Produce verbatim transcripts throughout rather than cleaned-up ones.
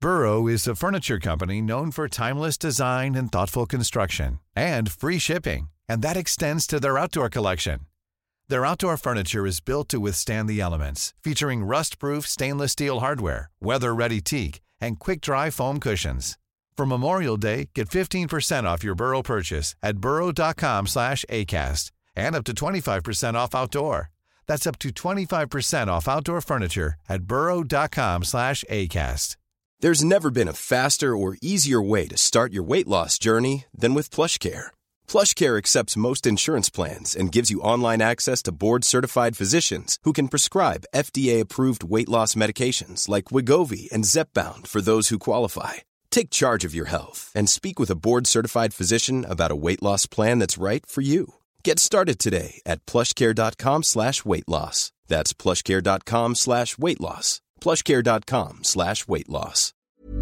Burrow is a furniture company known for timeless design and thoughtful construction, and free shipping, and that extends to their outdoor collection. Their outdoor furniture is built to withstand the elements, featuring rust-proof stainless steel hardware, weather-ready teak, and quick-dry foam cushions. For Memorial Day, get fifteen percent off your Burrow purchase at burrow.com slash ACAST and up to twenty-five percent off outdoor. That's up to twenty-five percent off outdoor furniture at burrow.com slash ACAST. There's never been a faster or easier way to start your weight loss journey than with PlushCare. PlushCare accepts most insurance plans and gives you online access to board-certified physicians who can prescribe F D A-approved weight loss medications like Wegovy and Zepbound for those who qualify. Take charge of your health and speak with a board-certified physician about a weight loss plan that's right for you. Get started today at plushcare.com slash weight loss. That's plushcare.com slash weight loss. plushcare.com slash weight loss.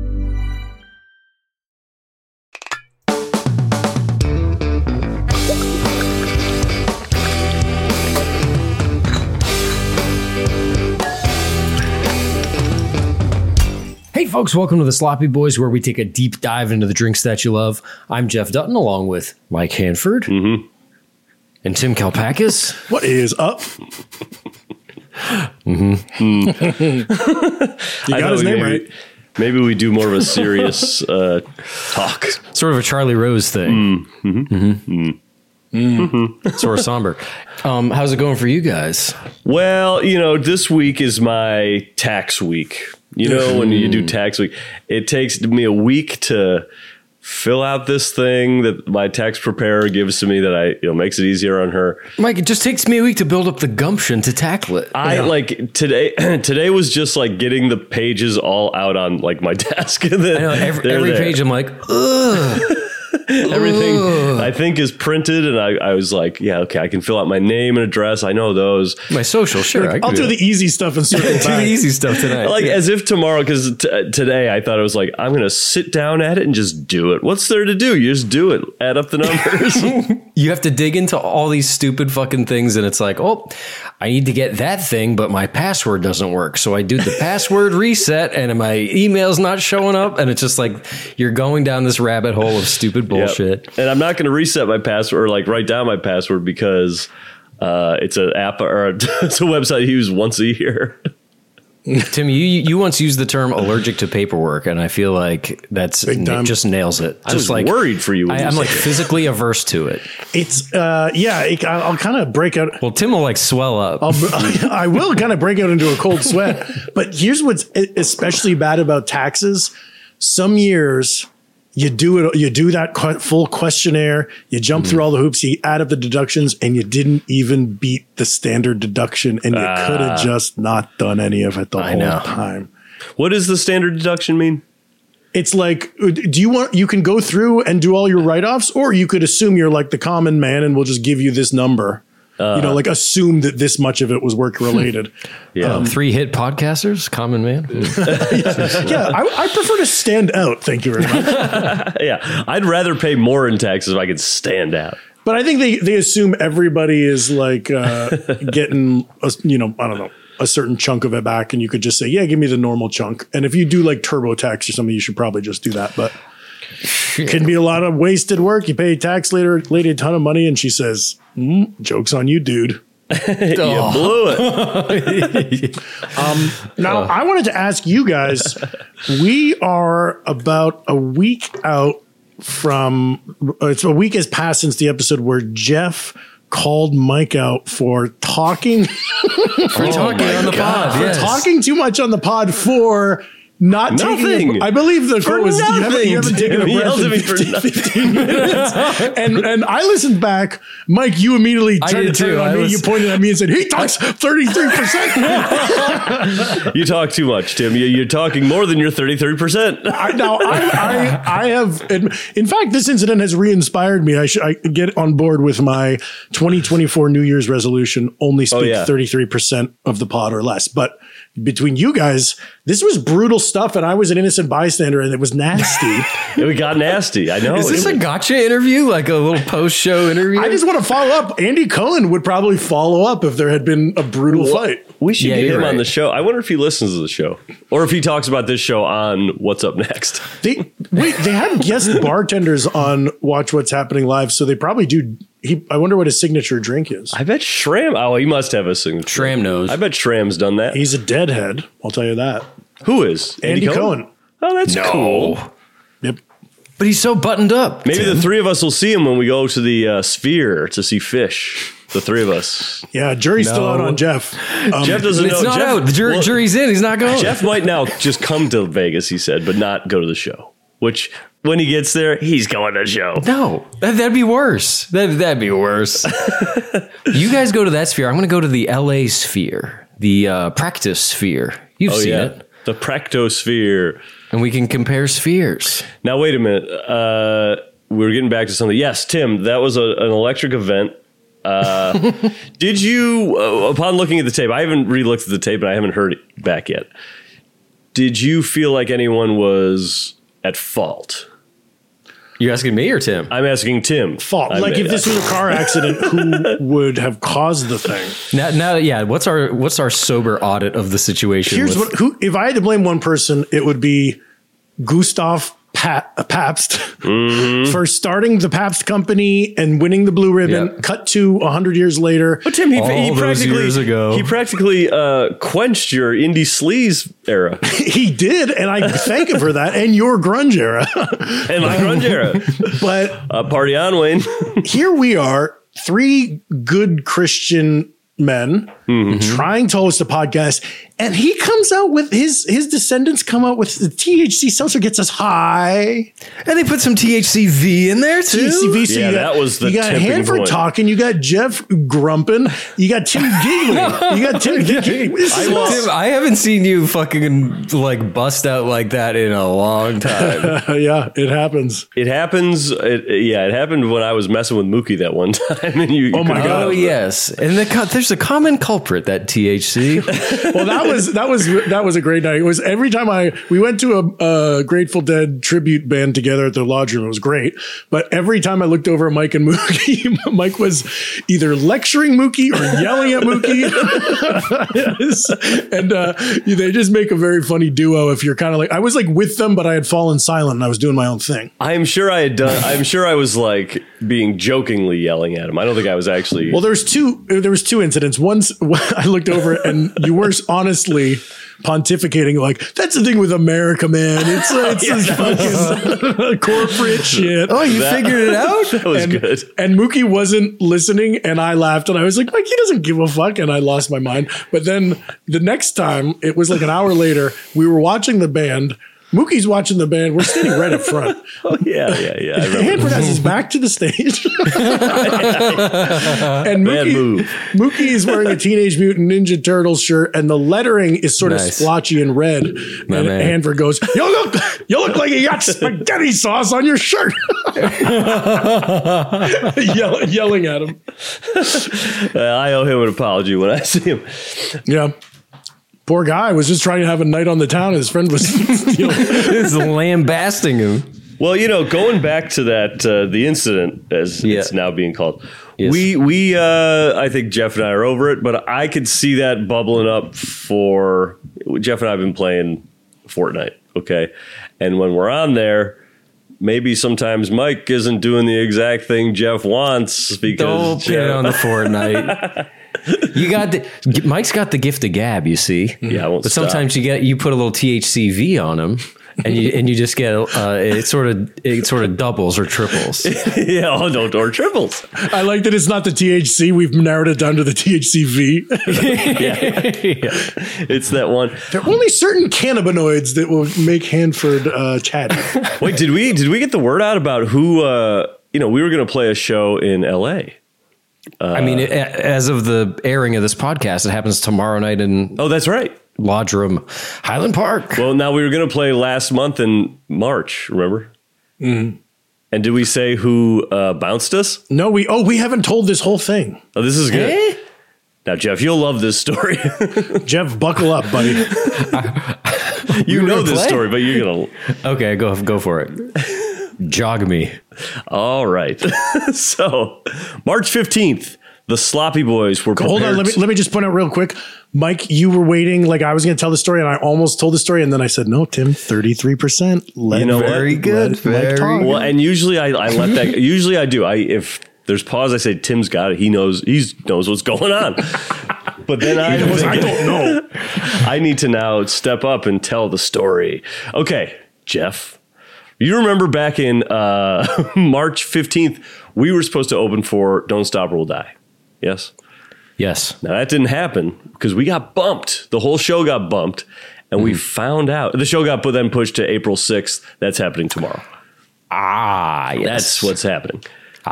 Hey folks, welcome to the Sloppy Boys, where we take a deep dive into the drinks that you love. I'm Jeff Dutton, along with Mike Hanford mm-hmm. and Tim Kalpakis. What is up? mm-hmm. You got his name maybe, right. Maybe we do more of a serious uh, talk. Sort of a Charlie Rose thing. Mm-hmm. Mm-hmm. Mm-hmm. Sort of somber. Um, how's it going for you guys? Well, you know, this week is my tax week. You know, when you do tax week, it takes me a week to fill out this thing that my tax preparer gives to me that I, you know, makes it easier on her. Mike, it just takes me a week to build up the gumption to tackle it. I yeah. like today. Today was just like getting the pages all out on like my desk. And then I know, every every page I'm like, ugh. Everything Ugh. I think is printed, and I, I was like, yeah, okay, I can fill out my name and address. I know those. My social, sure. Like, I I'll do, do the easy stuff and circle back. do the easy stuff tonight. Like yeah. as if tomorrow, because t- today I thought I was like, I'm going to sit down at it and just do it. What's there to do? You just do it. Add up the numbers. You have to dig into all these stupid fucking things, and it's like, oh, I need to get that thing, but my password doesn't work. So I do the password reset, and my email's not showing up, and it's just like you're going down this rabbit hole of stupid bullshit. Yep. And I'm not going to reset my password or like write down my password because uh, it's an app or a, it's a website I use once a year. Tim, you you once used the term allergic to paperwork, and I feel like that's it just nails it. Just I was like worried for you. I, I'm like physically averse to it. It's uh, yeah. It, I'll kind of break out. Well, Tim will like swell up. I'll, I will kind of break out into a cold sweat. But here's what's especially bad about taxes. Some years you do it. You do that full questionnaire. You jump mm-hmm. through all the hoops. You add up the deductions, and you didn't even beat the standard deduction, and you uh, could have just not done any of it the I whole know. time. What does the standard deduction mean? It's like, do you want? You can go through and do all your write-offs, or you could assume you're like the common man, and we'll just give you this number. Uh, you know, like assume that this much of it was work related. Yeah, um, three hit podcasters, common man. yeah, I, I prefer to stand out. Thank you very much. Yeah, I'd rather pay more in taxes if I could stand out. But I think they, they assume everybody is like uh, getting, a, you know, I don't know, a certain chunk of it back, and you could just say, yeah, give me the normal chunk. And if you do like TurboTax or something, you should probably just do that. But it can be a lot of wasted work. You pay tax later, lady a ton of money, and she says, mm, "Joke's on you, dude." You blew it. um, now, uh. I wanted to ask you guys. We are about a week out from. It's a week has passed since the episode where Jeff called Mike out for talking for oh talking on the God. pod, for yes. talking too much on the pod for. Not nothing. taking. A, I believe the quote was you haven't, you haven't taken a he breath in fifteen, fifteen minutes. and and I listened back, Mike. You immediately tried to turn it on me. Was, you pointed at me and said, "He talks thirty-three percent." You talk too much, Tim. You're talking more than your thirty-three percent. Now I, I I have. In fact, this incident has re-inspired me. I should I get on board with my twenty twenty-four New Year's resolution. Only speak thirty-three percent of the pod or less, but. between you guys, this was brutal stuff, and I was an innocent bystander, and it was nasty. It got nasty. I know. Is this a gotcha interview? Like a little post-show interview? I just want to follow up. Andy Cohen would probably follow up if there had been a brutal well, fight. We should yeah, get him right. on the show. I wonder if he listens to the show, or if he talks about this show on What's Up Next. They wait. They have guest bartenders on Watch What's Happening Live, so they probably do. He, I wonder what his signature drink is. I bet Shram. Oh, he must have a signature. Shram knows. I bet Shram's done that. He's a deadhead. I'll tell you that. Who is Andy, Andy Cohen? Cohen? Oh, that's no. cool. Yep. But he's so buttoned up. Maybe Tim. the three of us will see him when we go to the uh, Sphere to see Fish. The three of us. Yeah, jury's no. still out on Jeff. Um, Jeff doesn't it's know. It's not Jeff, out. The jury, well, jury's in. He's not going. Jeff might now just come to Vegas, he said, but not go to the show. Which, when he gets there, he's going to the show. No, that, that'd be worse. That, that'd be worse. You guys go to that Sphere. I'm going to go to the L A Sphere, the uh, practice Sphere. You've oh, seen yeah. it. The Practosphere. And we can compare spheres. Now, wait a minute. Uh, we're getting back to something. Yes, Tim, that was a, an electric event. Uh, did you, uh, upon looking at the tape, I haven't re-looked at the tape, and I haven't heard it back yet. Did you feel like anyone was at fault? You asking me or Tim? I'm asking Tim. Fault. I like mean, if this was a car accident, who would have caused the thing? Now, now, yeah. What's our what's our sober audit of the situation? Here's with- what. Who? If I had to blame one person, it would be Gustav Pat, uh, Pabst mm-hmm. for starting the Pabst company and winning the blue ribbon. Yep. Cut to a hundred years later. But Tim, he, All he those practically years ago. he practically uh, quenched your indie sleaze era He did, and I thank him for that. And your grunge era, and my grunge era. But uh, party on, Wayne. here we are, three good Christian men mm-hmm. trying to host a podcast, and he comes out with his his descendants come out with the T H C seltzer gets us high, and they put some T H C V in there too. T H C V, so yeah, you got, that was the you got tipping Hanford point. talking, you got Jeff grumping, you got Tim giggling, you got Tim giggling. I, lost, Tim, I haven't seen you fucking like bust out like that in a long time. Yeah, it happens. It happens. It, yeah, it happened when I was messing with Mookie that one time. And you, you oh my god! Oh yes, and the, there's a common culprit, that T H C. Well, that was that was that was a great night. It was every time I we went to a, a Grateful Dead tribute band together at the Lodge Room. It was great, but every time I looked over at Mike and Mookie, Mike was either lecturing Mookie or yelling at Mookie, and uh, they just make a very funny duo. If you're kind of like I was like with them, but I had fallen silent and I was doing my own thing. I'm sure I had done. I'm sure I was like being jokingly yelling at him. I don't think I was actually. Well, there's two. There was two incidents. Once I looked over and you were honestly pontificating like that's the thing with America, man. It's uh, it's yeah, this fucking corporate shit. Oh, you that, figured it out? That was and, good. And Mookie wasn't listening, and I laughed, and I was like, Mike, he doesn't give a fuck, and I lost my mind. But then the next time, it was like an hour later, we were watching the band. Mookie's watching the band. We're standing right up front. Oh, yeah, yeah, yeah. I remember. Hanford has his back to the stage. And Bad Mookie, move. Mookie is wearing a Teenage Mutant Ninja Turtles shirt, and the lettering is sort Nice. of splotchy and red. My and man. Hanford goes, you look, you look like you got spaghetti sauce on your shirt. Yell, yelling at him. Uh, I owe him an apology when I see him. Yeah. Poor guy was just trying to have a night on the town. His friend was, you know, It's lambasting him. Well, you know, going back to that, uh, the incident, as Yeah. it's now being called, Yes. we, we, uh, I think Jeff and I are over it, but I could see that bubbling up for Jeff and I have been playing Fortnite. Okay. And when we're on there, maybe sometimes Mike isn't doing the exact thing Jeff wants because Don't pin it on the Fortnite. You got the Mike's got the gift of gab, you see. Yeah, I won't but stop. sometimes you get you put a little T H C V on him, and you and you just get uh, it sort of it sort of doubles or triples. yeah, oh, no, or triples. I like that it's not the T H C. We've narrowed it down to the T H C V. It's that one. There are only certain cannabinoids that will make Hanford uh, chatty. Wait, did we did we get the word out about who? Uh, you know, we were going to play a show in L A. Uh, I mean, it, as of the airing of this podcast, it happens tomorrow night in Oh, that's right. Lodge Room, Highland Park. Well, now we were going to play last month in March. Remember? Mm-hmm. And did we say who uh, bounced us? No, we oh we haven't told this whole thing. Oh, this is good. Eh? Now, Jeff, you'll love this story. Jeff, buckle up, buddy. You know this play? story, but you're gonna. Okay, go go for it. Jog me. All right. So, March fifteenth, the Sloppy Boys were prepared. Hold on, let me let me just point out real quick. Mike, you were waiting like I was going to tell the story, and I almost told the story, and then I said, "No, Tim, thirty-three percent." You know what? Very good. Let Mike Very talk. Well, and usually I, I let that. Usually I do. I if there's pause, I say Tim's got it. He knows. He knows what's going on. But then I, was, I don't know. I need to now step up and tell the story. Okay, Jeff, you remember back in uh, March fifteenth, we were supposed to open for Don't Stop or We'll Die. Yes. Yes. Now that didn't happen because we got bumped. The whole show got bumped, and mm. we found out the show got put then pushed to April sixth. That's happening tomorrow. Ah, yes. That's what's happening.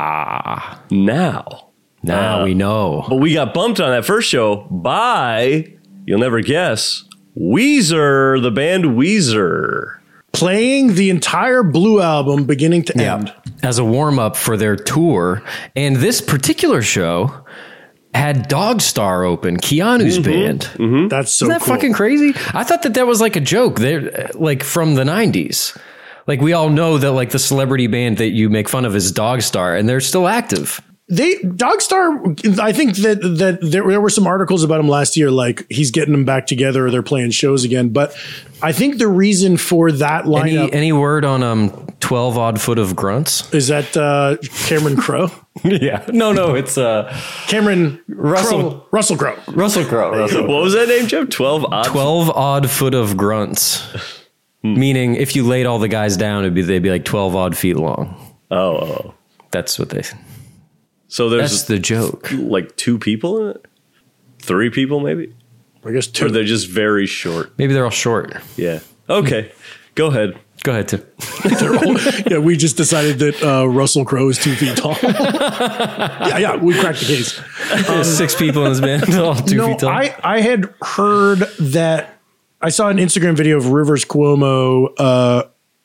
Ah. Now, now uh, we know. But we got bumped on that first show by, you'll never guess, Weezer, the band Weezer. Playing the entire Blue album beginning to yeah. end. As a warm up for their tour. And this particular show had Dogstar open, Keanu's mm-hmm. band. Mm-hmm. That's so Isn't that cool. fucking crazy? I thought that that was like a joke. They're like from the nineties. Like we all know that like the celebrity band that you make fun of is Dogstar, and they're still active. They Dogstar, I think that that there, there were some articles about him last year, like he's getting them back together or they're playing shows again. But I think the reason for that lineup. Any, any word on um twelve odd foot of grunts? Is that uh, Cameron Crowe? Yeah. No, no, it's uh Cameron Russell Crowe, Russell Crowe. Russell Crowe. Russell. What was that name, Jeff? Twelve odd. Twelve odd foot of grunts. Meaning, if you laid all the guys down, it'd be they'd be like twelve odd feet long. Oh, oh. That's what they. So there's That's the joke. Like two people in it, three people maybe. I guess two. Or they're just very short. Maybe they're all short. Yeah. Okay. Go ahead. Go ahead, Tim. all, yeah, we just decided that uh, Russell Crowe is two feet tall. yeah, yeah, we cracked the case. Um, Six people in this band, all two no, feet tall. I, I had heard that I saw an Instagram video of Rivers Cuomo uh,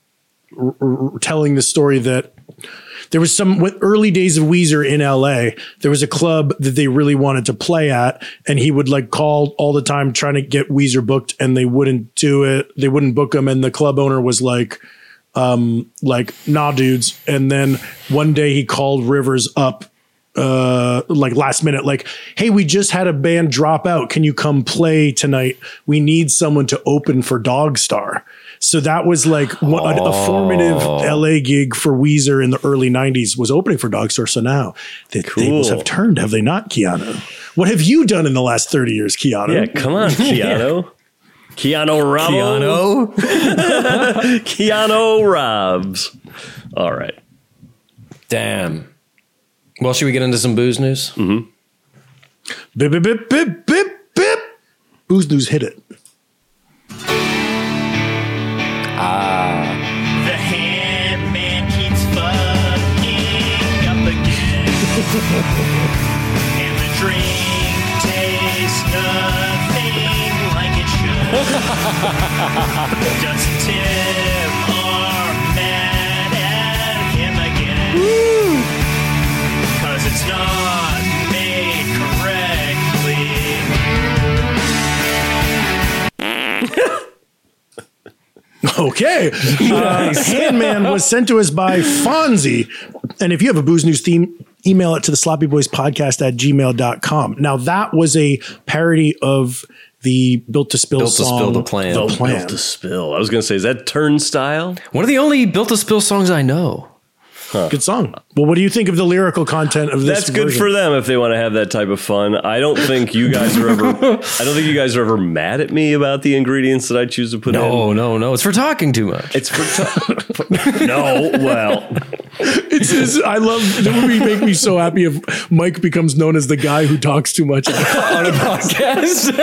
r- r- telling the story that there was some early days of Weezer in L A. There was a club that they really wanted to play at, and he would like call all the time trying to get Weezer booked, and they wouldn't do it. They wouldn't book him, and the club owner was like, um, like, nah, dudes. And then one day he called Rivers up, uh, like last minute, like, hey, we just had a band drop out. Can you come play tonight? We need someone to open for Dogstar. So that was like one, oh. a formative L A gig for Weezer in the early nineties was opening for Dogstar. So now the cool. tables have turned, have they not, Keanu? What have you done in the last thirty years, Keanu? Yeah, come on, Keanu. Keanu Rabo. Keanu. Keanu Robs. All right. Damn. Well, should we get into some booze news? Mm-hmm. Bip, bip, bip, bip, bip, bip. Booze news, hit it. Ah. The handman keeps fucking up again. And the drink tastes nothing like it should. Does Tim are mad at him again? Woo! Cause it's not made correctly. Okay. Uh, Handman was sent to us by Fonzie. And if you have a Booze News theme, email it to the sloppy boys podcast at gmail dot com. Now, that was a parody of the Built to Spill Built to song. Spill the Plan. The Oh, Plan. Built to Spill. I was going to say, is that Turnstile? One of the only Built to Spill songs I know. Good song. Well, what do you think of the lyrical content of this That's good version? for them if they want to have that type of fun. I don't think you guys are ever. I don't think you guys are ever mad at me about the ingredients that I choose to put in. No, no, no. It's for talking too much. It's for t- no. Well, It's, it's, I love that would make me so happy if Mike becomes known as the guy who talks too much on a podcast.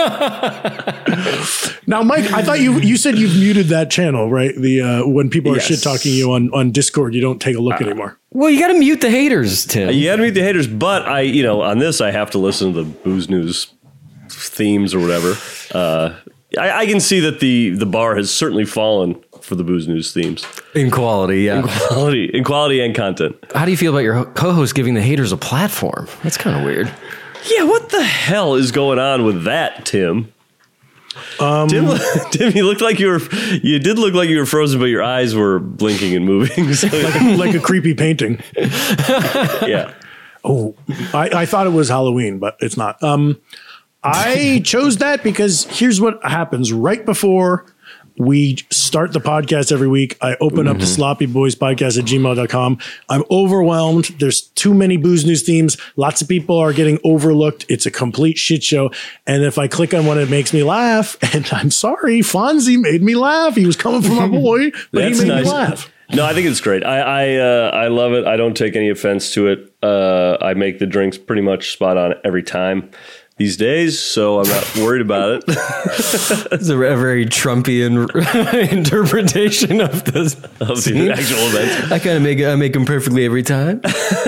Now, Mike, I thought you you said you've muted that channel, right? The uh, when people are Yes. shit talking you on, on Discord, you don't take a look Uh, anymore. Well, you got to mute the haters, Tim. you got to meet the haters, but I, you know, on this I have to listen to the Booze News themes or whatever. Uh, I, I can see that the the bar has certainly fallen for the Booze News themes In quality, yeah. in quality, in quality and content. How do you feel about your ho- co-host giving the haters a platform? That's kind of weird. Yeah, what the hell is going on with that, Tim? Um, Tim, Tim, you looked like you were. You did look like you were frozen, but your eyes were blinking and moving. So. like, a, like a creepy painting. Yeah. Oh, I, I thought it was Halloween, but it's not. Um, I chose that because here's what happens right before we start the podcast every week. I open mm-hmm. up the Sloppy Boys Podcast at gmail dot com. I'm overwhelmed. There's too many Booze News themes. Lots of people are getting overlooked. It's a complete shit show. And if I click on one, it makes me laugh. And I'm sorry, Fonzie made me laugh. He was coming from my boy, but he made nice. me laugh. No, I think it's great. I I, uh, I love it. I don't take any offense to it. Uh, I make the drinks pretty much spot on every time these days, so I'm not worried about it. It's a very Trumpian interpretation of this of the actual event. I kind of make I make them perfectly every time.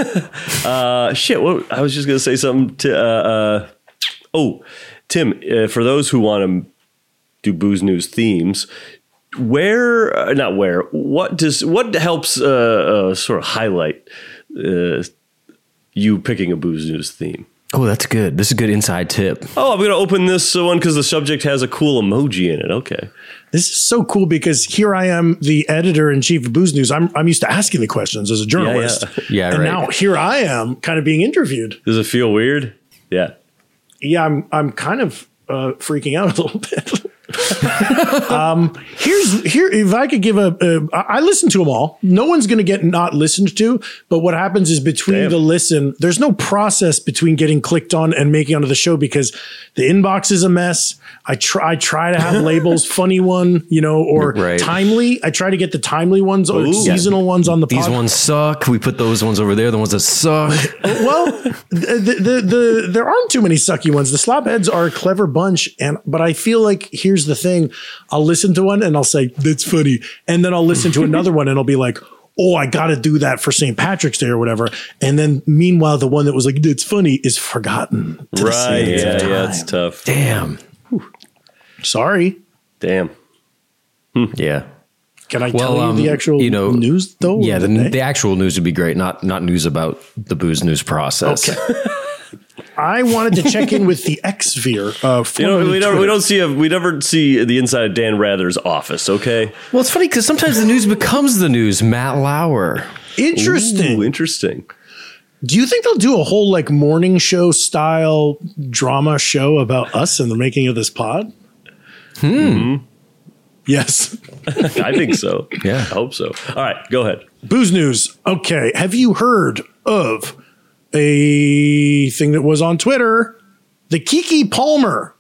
uh, shit, what, I was just gonna say something to. Uh, uh, oh, Tim, uh, for those who want to do Booze News themes. Where, uh, not where, what does, what helps uh, uh, sort of highlight uh, you picking a Booze News theme? Oh, that's good. This is a good inside tip. Oh, I'm going to open this one because the subject has a cool emoji in it. Okay. This is so cool because here I am, the editor in chief of Booze News. I'm I'm used to asking the questions as a journalist. Yeah, yeah. yeah and right. now here I am kind of being interviewed. Does it feel weird? Yeah. Yeah, I'm I'm kind of uh, freaking out a little bit. um, here's here. If I could give a, a, I listen to them all. No one's going to get not listened to. But what happens is between Damn. the listen, there's no process between getting clicked on and making onto the show because the inbox is a mess. I try, I try to have labels, funny one, you know, or right. timely. I try to get the timely ones or Ooh, seasonal yeah. ones on the. These pod. ones suck. We put those ones over there. The ones that suck. Well, the, the the there aren't too many sucky ones. The slopheads are a clever bunch, and but I feel like here's the thing. I'll listen to one and I'll say, that's funny. And then I'll listen to another one and I'll be like, oh, I got to do that for Saint Patrick's Day or whatever. And then meanwhile, the one that was like, that's funny is forgotten. Right. Yeah. Yeah. It's tough. Damn. Whew. Sorry. Damn. Hmm. Yeah. Can I well, tell you um, the actual you know, news though? Yeah. The, the, the actual news would be great. Not, not news about the Booze News process. Okay. I wanted to check in with the X-Sphere. Uh, you know, we don't we don't see a we never see the inside of Dan Rather's office. Okay. Well, it's funny because sometimes the news becomes the news. Matt Lauer. Interesting. Ooh, interesting. Do you think they'll do a whole like morning show style drama show about us and the making of this pod? Hmm. Mm-hmm. Yes. I think so. Yeah. I hope so. All right, go ahead. Booze News. Okay. Have you heard of a thing that was on Twitter, the Keke Palmer?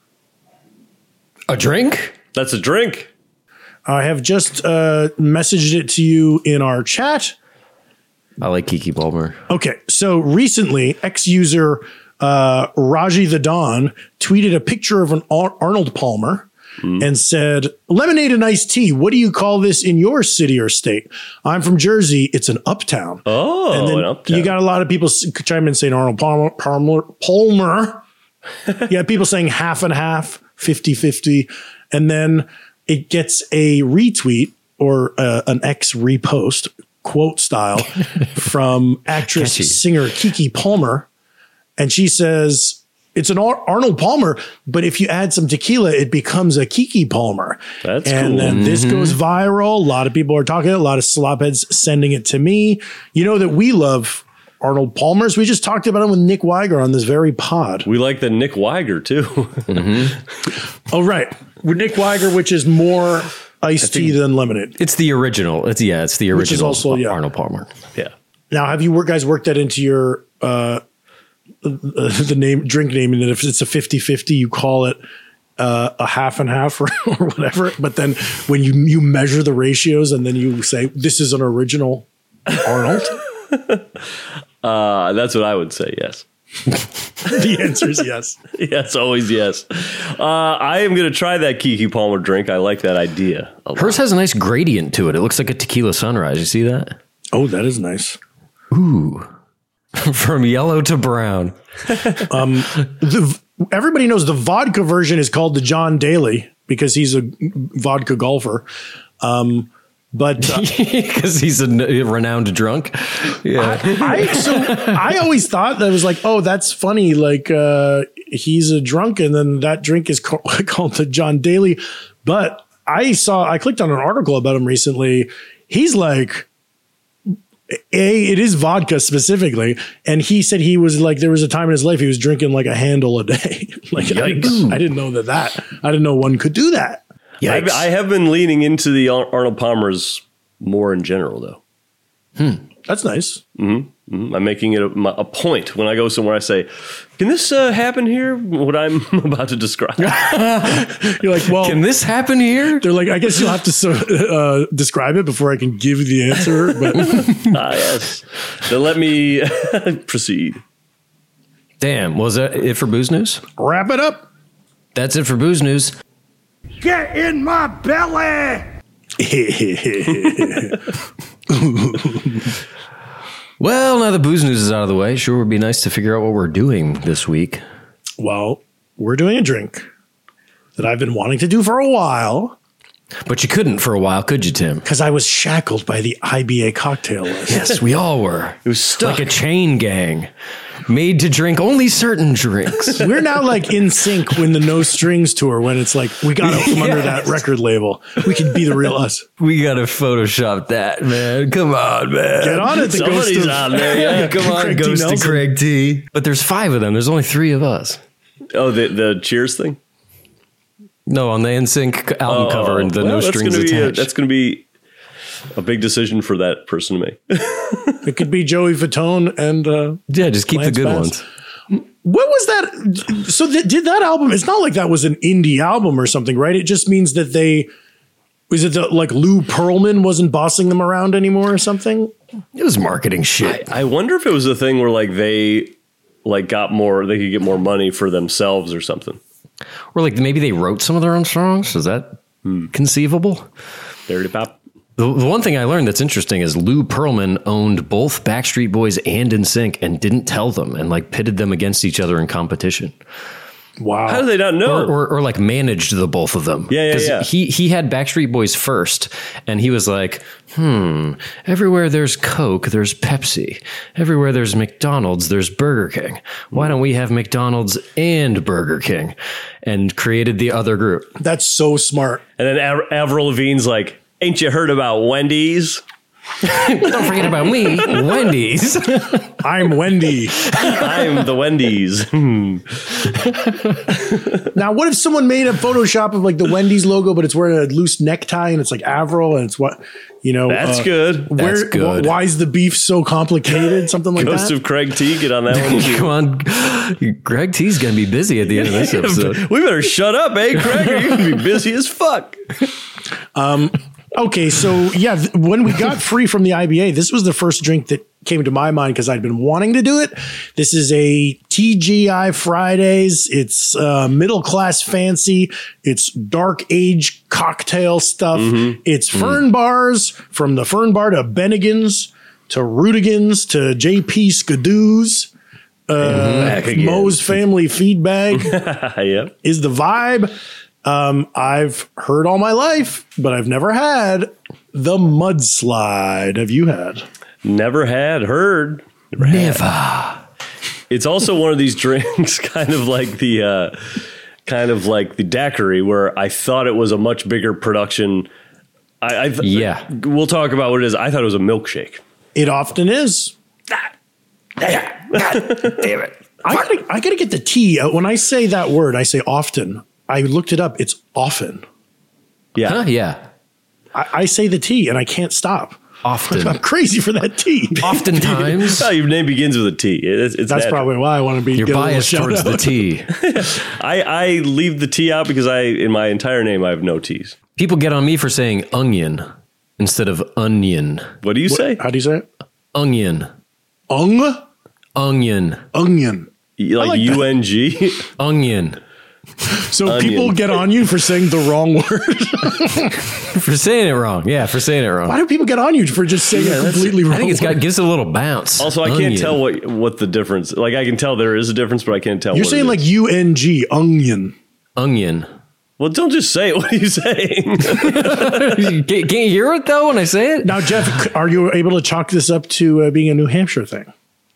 A drink? That's a drink. I have just uh, messaged it to you in our chat. I like Keke Palmer. Okay, so recently, ex-user uh, Raji the Don tweeted a picture of an Ar- Arnold Palmer mm. and said, lemonade and iced tea, what do you call this in your city or state? I'm from Jersey. It's an uptown. Oh, and then an uptown. You got a lot of people chime in saying Arnold Palmer. Palmer, Palmer. You have people saying half and half, fifty-fifty. And then it gets a retweet or uh, an X repost, quote style, from actress, Catchy. singer Keke Palmer. And she says, it's an Ar- Arnold Palmer, but if you add some tequila, it becomes a Keke Palmer. That's and cool. then Mm-hmm. this goes viral. A lot of people are talking, a lot of slopheads sending it to me. You know that we love Arnold Palmers. We just talked about him with Nick Weiger on this very pod. We like the Nick Weiger too. Mm-hmm. Oh, right. With Nick Weiger, which is more iced tea than lemonade. It's the original. It's yeah, it's the original. Which is also, yeah. Arnold Palmer. Yeah. Now, have you work, guys worked that into your uh, the name drink naming that if it's a fifty-fifty, you call it uh, a half and half or, or whatever. But then when you you measure the ratios and then you say this is an original Arnold. uh, that's what I would say. Yes. The answer is yes. Yes, always yes. Uh, I am going to try that Keke Palmer drink. I like that idea a lot. Hers has a nice gradient to it. It looks like a tequila sunrise. You see that? Oh, that is nice. Ooh. From yellow to brown. um, the, everybody knows the vodka version is called the John Daly because he's a vodka golfer. Um, But uh, because he's a n- renowned drunk. Yeah. I, I so I always thought that was like, oh, that's funny. Like uh, he's a drunk, and then that drink is ca- called the John Daly. But I saw I clicked on an article about him recently. He's like, a it is vodka specifically, and he said he was like there was a time in his life he was drinking like a handle a day. Like I, I didn't know that that I didn't know one could do that. I've, I have been leaning into the Ar- Arnold Palmer's more in general, though. Hmm. That's nice. Mm-hmm. Mm-hmm. I'm making it a, my, a point when I go somewhere. I say, "Can this uh, happen here?" What I'm about to describe. You're like, well, can this happen here? They're like, I guess you'll have to so, uh, describe it before I can give you the answer. But ah, yes. Then let me proceed. Damn, was that it for Booze News? Wrap it up. That's it for Booze News. Get in my belly! Well, now the Booze News is out of the way. Sure would be nice to figure out what we're doing this week. Well, we're doing a drink that I've been wanting to do for a while. But you couldn't for a while, could you, Tim? Because I was shackled by the I B A cocktail list. Yes, we all were. It was stuck. Like a chain gang. Made to drink only certain drinks. We're now like in sync when the No Strings tour, when it's like, we got out from yes. under that record label. We can be the real us. We got to Photoshop that, man. Come on, man. Get on it. The Somebody's ghost of, out there. Yeah. Come on, Craig Ghost T. of Craig T. But there's five of them. There's only three of us. Oh, the, the Cheers thing? No, on the N Sync album oh, cover and the well, No Strings gonna attached. A, that's going to be a big decision for that person to make. It could be Joey Fatone and uh, yeah, just keep Lance the good Bass. ones. What was that? So th- did that album? It's not like that was an indie album or something, right? It just means that they was it the, like Lou Pearlman wasn't bossing them around anymore or something. It was marketing shit. I, I wonder if it was a thing where like they like got more, they could get more money for themselves or something. Or like maybe they wrote some of their own songs. Is that hmm. conceivable? Dirty Pop. The, the one thing I learned that's interesting is Lou Pearlman owned both Backstreet Boys and N Sync and didn't tell them and like pitted them against each other in competition. Wow. How do they not know? Or, or, or like managed the both of them. Yeah, yeah, yeah. He, he had Backstreet Boys first, and he was like, hmm, everywhere there's Coke, there's Pepsi. Everywhere there's McDonald's, there's Burger King. Why don't we have McDonald's and Burger King? And created the other group. That's so smart. And then Av- Avril Lavigne's like, ain't you heard about Wendy's? Don't forget about me, Wendy's. I'm Wendy. I'm the Wendy's. Now, what if someone made a Photoshop of like the Wendy's logo, but it's wearing a loose necktie and it's like Avril and it's what, you know. That's uh, good. Where, That's good. Wh- why is the beef so complicated? Something like Ghost that. of Craig T, get on that one. Come on. Greg T's going to be busy at the end of this episode. We better shut up, eh, Craig? You're going to be busy as fuck. Um, okay, so yeah, th- when we got free from the I B A, this was the first drink that came to my mind because I'd been wanting to do it. This is a T G I Fridays. It's uh, middle class fancy. It's dark age cocktail stuff. Mm-hmm. It's Fern mm. bars, from the Fern Bar to Bennigan's to Rudigan's to J P Skidoo's. Uh, Moe's Family Feed Bag yep. is the vibe. Um, I've heard all my life, but I've never had the mudslide. Have you had? Never had, heard. Never. Never. Had. It's also one of these drinks, kind of like the, uh, kind of like the daiquiri, where I thought it was a much bigger production. I, I th- yeah. We'll talk about what it is. I thought it was a milkshake. It often is. Ah, damn, God damn it! I gotta, I gotta get the T. Uh, when I say that word, I say often. I looked it up. It's often. Yeah. Huh? Yeah. I, I say the T and I can't stop. Often. I'm crazy for that T. Oftentimes. Oh, your name begins with a T. It's, it's That's natural. probably why I want to be. You're biased towards the T. I, I leave the T out because I, in my entire name, I have no T's. People get on me for saying onion instead of onion. What do you What, say? how do you say it? Onion. Ung? Onion. Onion. Like, like U N G? Onion. So Onion. people get on you for saying the wrong word. For saying it wrong. Yeah, for saying it wrong. Why do people get on you for just saying Yeah, a completely wrong I think it's word? got gives it a little bounce. Also, I Onion. can't tell what what the difference. Like, I can tell there is a difference, but I can't tell. You're what saying it like is. U N G, onion. Onion. Well, don't just say it. What are you saying? Can, can you hear it though when I say it? Now, Jeff, are you able to chalk this up to uh, being a New Hampshire thing?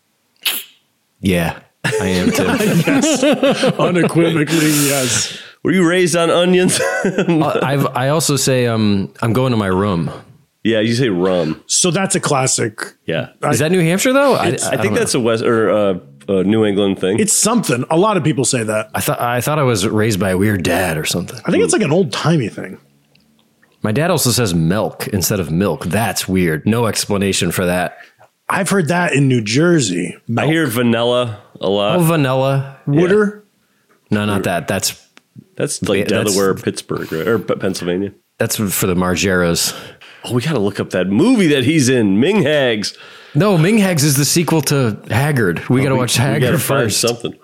Yeah, I am too. Yes, unequivocally, yes. Were you raised on onions? Uh, I've, I also say um, I'm going to my room. Yeah, you say rum. So that's a classic. Yeah. Is that New Hampshire though? I, I, I think that's a West or uh, uh, New England thing. It's something. A lot of people say that. I thought I thought I was raised by a weird dad or something. I think it's like an old timey thing. My dad also says milk instead of milk. That's weird. No explanation for that. I've heard that in New Jersey. I hear vanilla a lot. Oh, vanilla. Wooder. No, not that. That's That's like Yeah, that's- Delaware, Pittsburgh, right? Or P- Pennsylvania. that's for the Margeros. Oh, we got to look up that movie that he's in, Ming Hags. No, Ming Hags is the sequel to Haggard. We got to watch We Haggard gotta find first. something.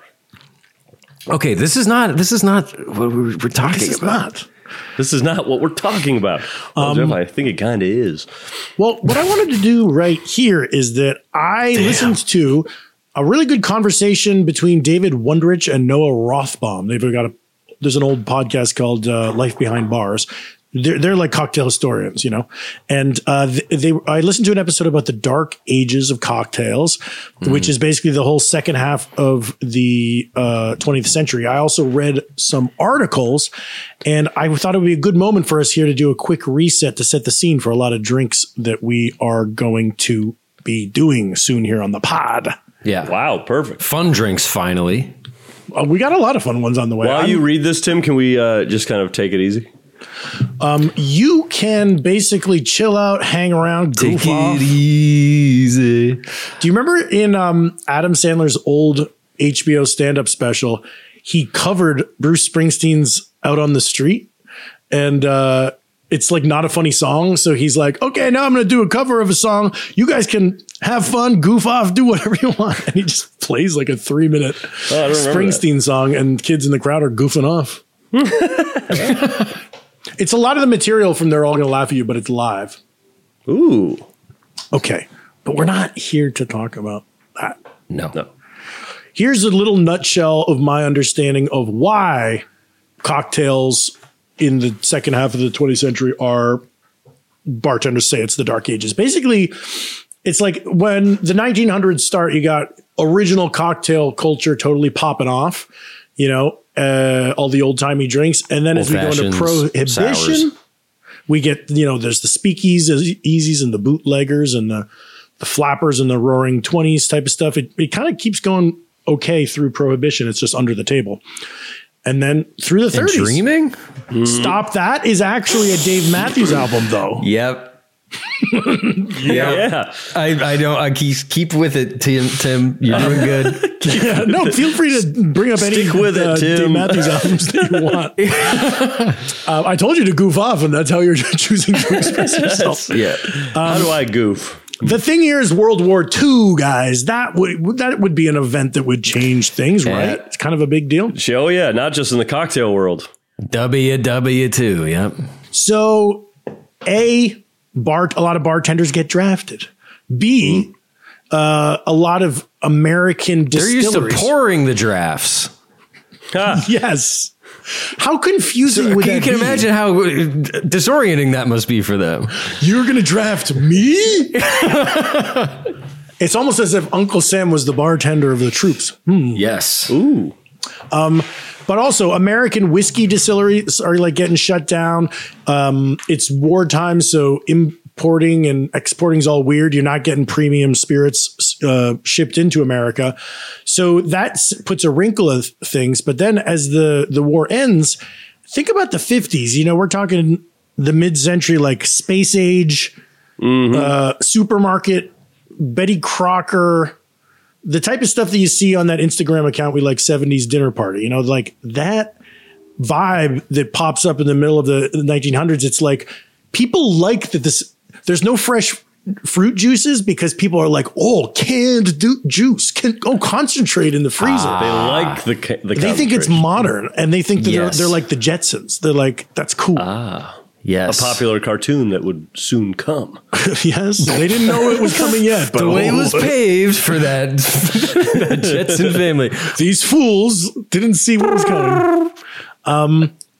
Okay, this is not. This is not what we're, we're talking This is about. not. This is not what we're talking about. Well, Um, Jeff, I think it kind of is. Well, what I wanted to do right here is that I listened to a really good conversation between David Wondrich and Noah Rothbaum. They've got a there's an old podcast called uh, Life Behind Bars. They're, they're like cocktail historians, you know, and uh, they, they. I listened to an episode about the dark ages of cocktails, mm. which is basically the whole second half of the uh, twentieth century. I also read some articles, and I thought it would be a good moment for us here to do a quick reset to set the scene for a lot of drinks that we are going to be doing soon here on the pod. Yeah. Wow, perfect. Fun drinks finally. Uh, we got a lot of fun ones on the way. While I'm- you read this, Tim, can we uh, just kind of take it easy? Um, you can basically chill out, hang around, goof Take off. it easy. Do you remember in um, Adam Sandler's old H B O stand-up special, he covered Bruce Springsteen's Out on the Street? And uh, it's like not a funny song. So he's like, okay, now I'm going to do a cover of a song. You guys can have fun, goof off, do whatever you want. And he just plays like a three-minute Oh, I don't remember Springsteen song, and kids in the crowd are goofing off. It's a lot of the material from They're All Gonna Laugh at You, but it's live. Ooh. Okay, but we're not here to talk about that. No. No. Here's a little nutshell of my understanding of why cocktails in the second half of the twentieth century are, bartenders say it's the dark ages. Basically, it's like when the nineteen hundreds start, you got original cocktail culture totally popping off, you know, uh, all the old timey drinks. And then as we go into Old-fashions, prohibition, sours. we get, you know, there's the speakeasies easies and the bootleggers and the, the flappers and the roaring twenties type of stuff. It, it kind of keeps going okay through prohibition. It's just under the table. And then through the And thirties. dreaming? Stop That is actually a Dave Matthews album, though. Yep. Yeah. I, I don't. I keep keep with it, Tim. Tim, you're doing good. Yeah, no, feel free to bring up any Stick with it, uh, Dave Tim. Matthews albums that you want. uh, I told you to goof off, and that's how you're choosing to express yourself. Yeah. How do I goof? The thing here is World War Two, guys. That would that would be an event that would change things, right? Yeah. It's kind of a big deal. Oh, yeah. Not just in the cocktail world. W W two. Yep. So, A, bar a lot of bartenders get drafted. B, uh, a lot of American They're distilleries. used to pouring the drafts. Ah, Yes. How confusing would you that can be? imagine how disorienting that must be for them. You're going to draft me? It's almost as if Uncle Sam was the bartender of the troops. Hmm. Yes. ooh. But also, American whiskey distilleries are like getting shut down. Um, it's wartime, so importing and exporting is all weird. You're not getting premium spirits uh, shipped into America, so that s- puts a wrinkle of things. But then, as the the war ends, think about the fifties. You know, we're talking the mid-century, like space age, uh, supermarket, Betty Crocker. The type of stuff that you see on that Instagram account, we like seventies dinner party, you know, like that vibe that pops up in the middle of the nineteen hundreds. It's like people like that this, there's no fresh fruit juices because people are like, oh, canned du- juice, can oh, concentrate in the freezer. They like the ca- the They think it's concentration. modern, and they think that Yes. they're, they're like the Jetsons. They're like, that's cool. Yes. a popular cartoon that would soon come. Yes. They didn't know it was coming yet, but The way oh, was paved for that, that Jetson family. these fools didn't see what was coming. Um,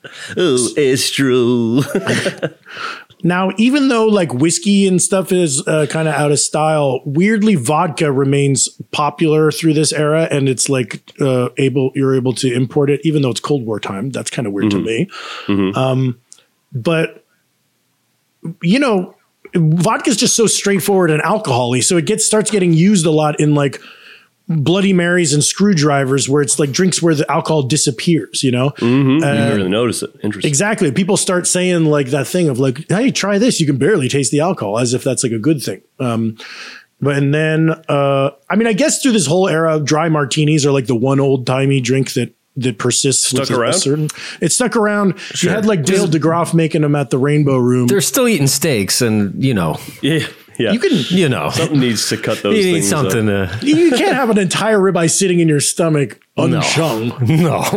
Oh, it's true. Now, even though like whiskey and stuff is uh, kind of out of style, weirdly vodka remains popular through this era, and it's like uh, able you're able to import it, even though it's Cold War time. That's kind of weird mm-hmm. to me. Mm-hmm. Um, but you know, vodka is just so straightforward and alcohol-y, so it gets starts getting used a lot in like Bloody Marys and screwdrivers, where it's like drinks where the alcohol disappears, you know? Mm-hmm. Uh, you didn't really notice it. Interesting. Exactly. People start saying like that thing of like, hey, try this. You can barely taste the alcohol, as if that's like a good thing. Um, but and then, uh, I mean, I guess through this whole era, dry martinis are like the one old timey drink that that persists. Stuck with around? A certain, it stuck around. Sure. You had like Dale DeGroff making them at the Rainbow Room. They're still eating steaks, and you know, Yeah. Yeah. You can, you know, something needs to cut those you need things something up. to. you can't have an entire ribeye sitting in your stomach unchung. No.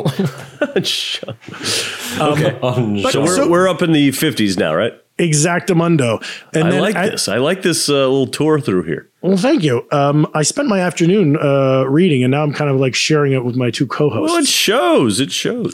Okay. Um, So we're, so- we're up in the fifties now, right? Exactamundo. And I then like this. I like this uh, little tour through here. Well, thank you. Um, I spent my afternoon uh, reading, and now I'm kind of like sharing it with my two co-hosts. Well, it shows. It shows.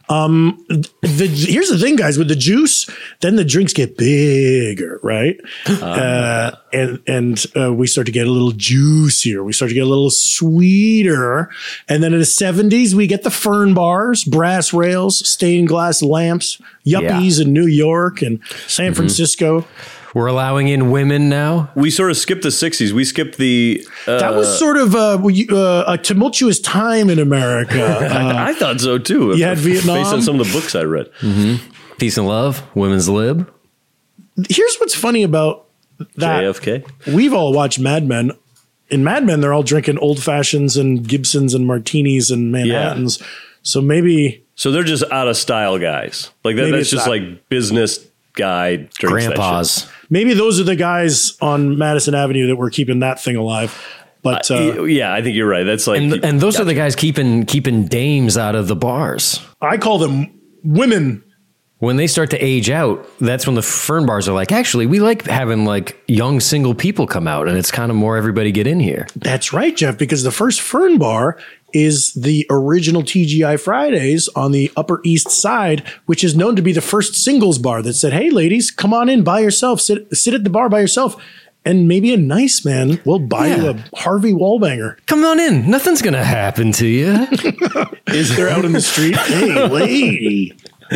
The, here's the thing, guys, with the juice, then the drinks get bigger, right? Uh, and and uh, we start to get a little juicier. We start to get a little sweeter. And then in the seventies, we get the fern bars, brass rails, stained glass lamps, yuppies Yeah. in New York and San Francisco. We're allowing in women now. We sort of skipped the sixties. We skipped the. Uh, That was sort of uh, uh, a tumultuous time in America. Uh, I, I thought so too. you had Vietnam. Based on some of the books I read. Peace and love, women's lib. Here's what's funny about that. J F K. We've all watched Mad Men. In Mad Men, they're all drinking old fashions and Gibsons and martinis and Manhattans. So maybe So they're just out of style guys. Like that, Maybe that's it's just that. like business guy drinks that shit. Grandpas. maybe those are the guys on Madison Avenue that were keeping that thing alive. But uh, yeah, I think you're right. That's like, And, and those are the guys keeping keeping dames out of the bars. I call them women. When they start to age out, that's when the fern bars are like, actually, we like having like young single people come out, and it's kind of more everybody get in here. That's right, Jeff, because the first Fern Bar is the original T G I Fridays on the Upper East Side, which is known to be the first singles bar that said, hey, ladies, come on in by yourself. Sit, sit at the bar by yourself. And maybe a nice man will buy Yeah. you a Harvey Wallbanger. Come on in. Nothing's going to happen to you. Is they're out in the street? Hey, lady.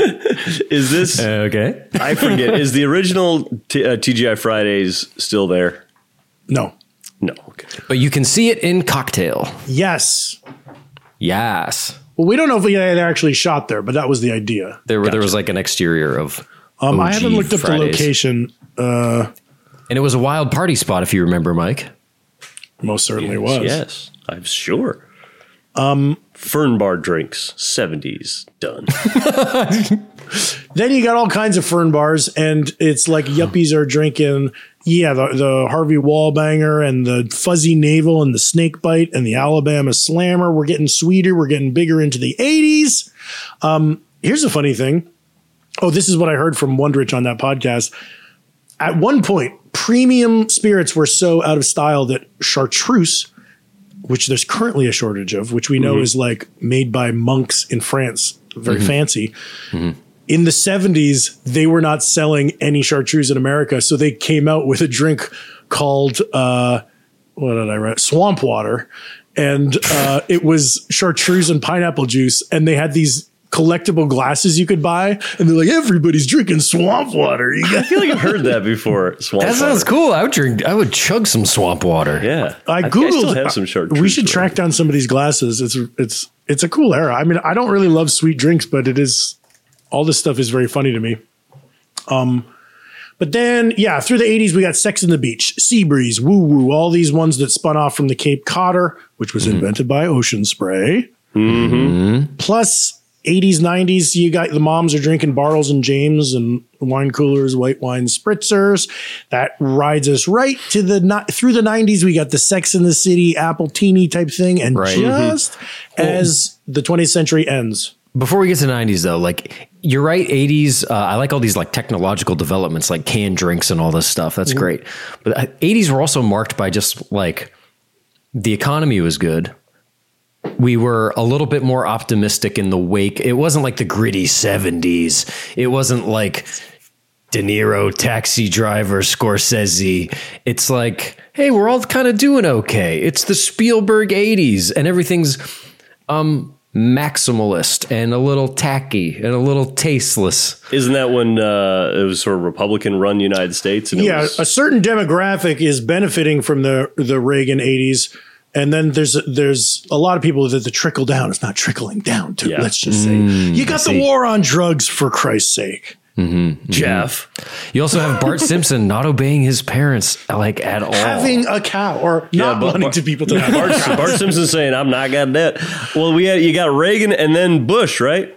is this, Okay. I forget, is the original T, uh, T G I Fridays still there? No. No. Okay. But you can see it in Cocktail. Yes. Yes. Well, we don't know if they actually shot there, but that was the idea. There, were there was like an exterior of. Um, I O G haven't looked up Fridays. the location. Uh, And it was a wild party spot, if you remember, Mike. most certainly was. Yes, I'm sure. Um, Fern Bar drinks, seventies, done. Then you got all kinds of Fern bars, and it's like yuppies are drinking, yeah, the, the Harvey Wallbanger and the Fuzzy Navel and the Snake Bite and the Alabama Slammer. We're getting sweeter. We're getting bigger into the eighties. Um, here's a funny thing. Oh, this is what I heard from Wondrich on that podcast. At one point, premium spirits were so out of style that chartreuse, which there's currently a shortage of, which we know is like made by monks in France, very fancy. In the seventies, they were not selling any chartreuse in America, so they came out with a drink called uh, what did I write? Swamp water, and uh, it was chartreuse and pineapple juice, and they had these collectible glasses you could buy, and they're like, everybody's drinking swamp water. You I got- feel like I've heard that before. Swamp That sounds water. cool. I would drink. I would chug some swamp water. Yeah, I think googled. still have some chartreuse we should around. track down some of these glasses. It's it's it's a cool era. I mean, I don't really love sweet drinks, but it is all this stuff is very funny to me. Um, but then yeah, through the eighties we got Sex on the Beach, Sea Breeze, Woo Woo, all these ones that spun off from the Cape Codder, which was invented by Ocean Spray. Plus eighties, nineties, you got the moms are drinking Bartles and James and wine coolers, white wine spritzers. That rides us right to the ni- through the nineties. We got the Sex in the City, Appletini type thing, and Right. just as the twentieth century ends, Before we get to the nineties, though, like you're right, eighties. Uh, I like all these like technological developments, like canned drinks and all this stuff. That's great. But uh, eighties were also marked by just like the economy was good. we were a little bit more optimistic in the wake. It wasn't like the gritty seventies. It wasn't like De Niro, Taxi Driver, Scorsese. It's like, hey, we're all kind of doing okay. It's the Spielberg eighties and everything's um, maximalist and a little tacky and a little tasteless. Isn't that when uh, it was sort of Republican-run United States? And it Yeah, was- a certain demographic is benefiting from the the Reagan eighties. And then there's there's a lot of people that the trickle down is not trickling down to. Yeah. Let's just say you got the war on drugs, for Christ's sake. Jeff. You also have Bart Simpson not obeying his parents like at all. Having a cow or not but- wanting but- to people to have Bart, cows. Bart Simpson saying, I'm not got that. Well, we had you got Reagan and then Bush, right?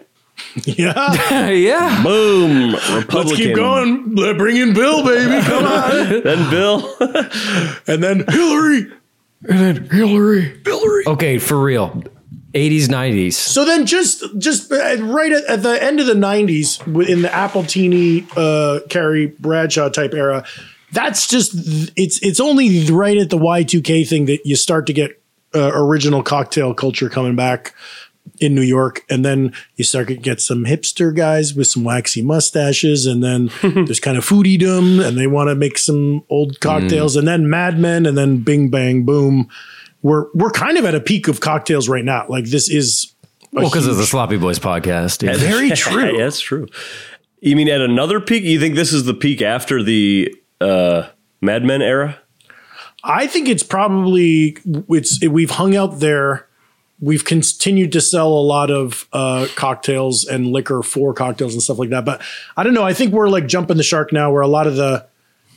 Yeah. yeah. Boom. Republican. Let's keep going. Let- Bring in Bill, baby. Come on. Then Bill. And then Hillary. And then Hillary. Hillary. Okay, for real. eighties, nineties. So then just just uh, right at, at the end of the nineties, in the Appletini, uh, Carrie Bradshaw type era, that's just, it's it's only right at the Y two K thing that you start to get uh, original cocktail culture coming back in New York. And then you start to get some hipster guys with some waxy mustaches. And then there's kind of foodiedom and they want to make some old cocktails. And then Mad Men and then Bing Bang Boom. We're we're kind of at a peak of cocktails right now. Like this is a Well, because of the huge- Sloppy Boys podcast. Yeah. very true. Yeah, that's true. You mean at another peak? You think this is the peak after the uh, Mad Men era? I think it's probably it's we've hung out there. We've continued to sell a lot of uh, cocktails and liquor for cocktails and stuff like that. But I don't know. I think we're like jumping the shark now, where a lot of the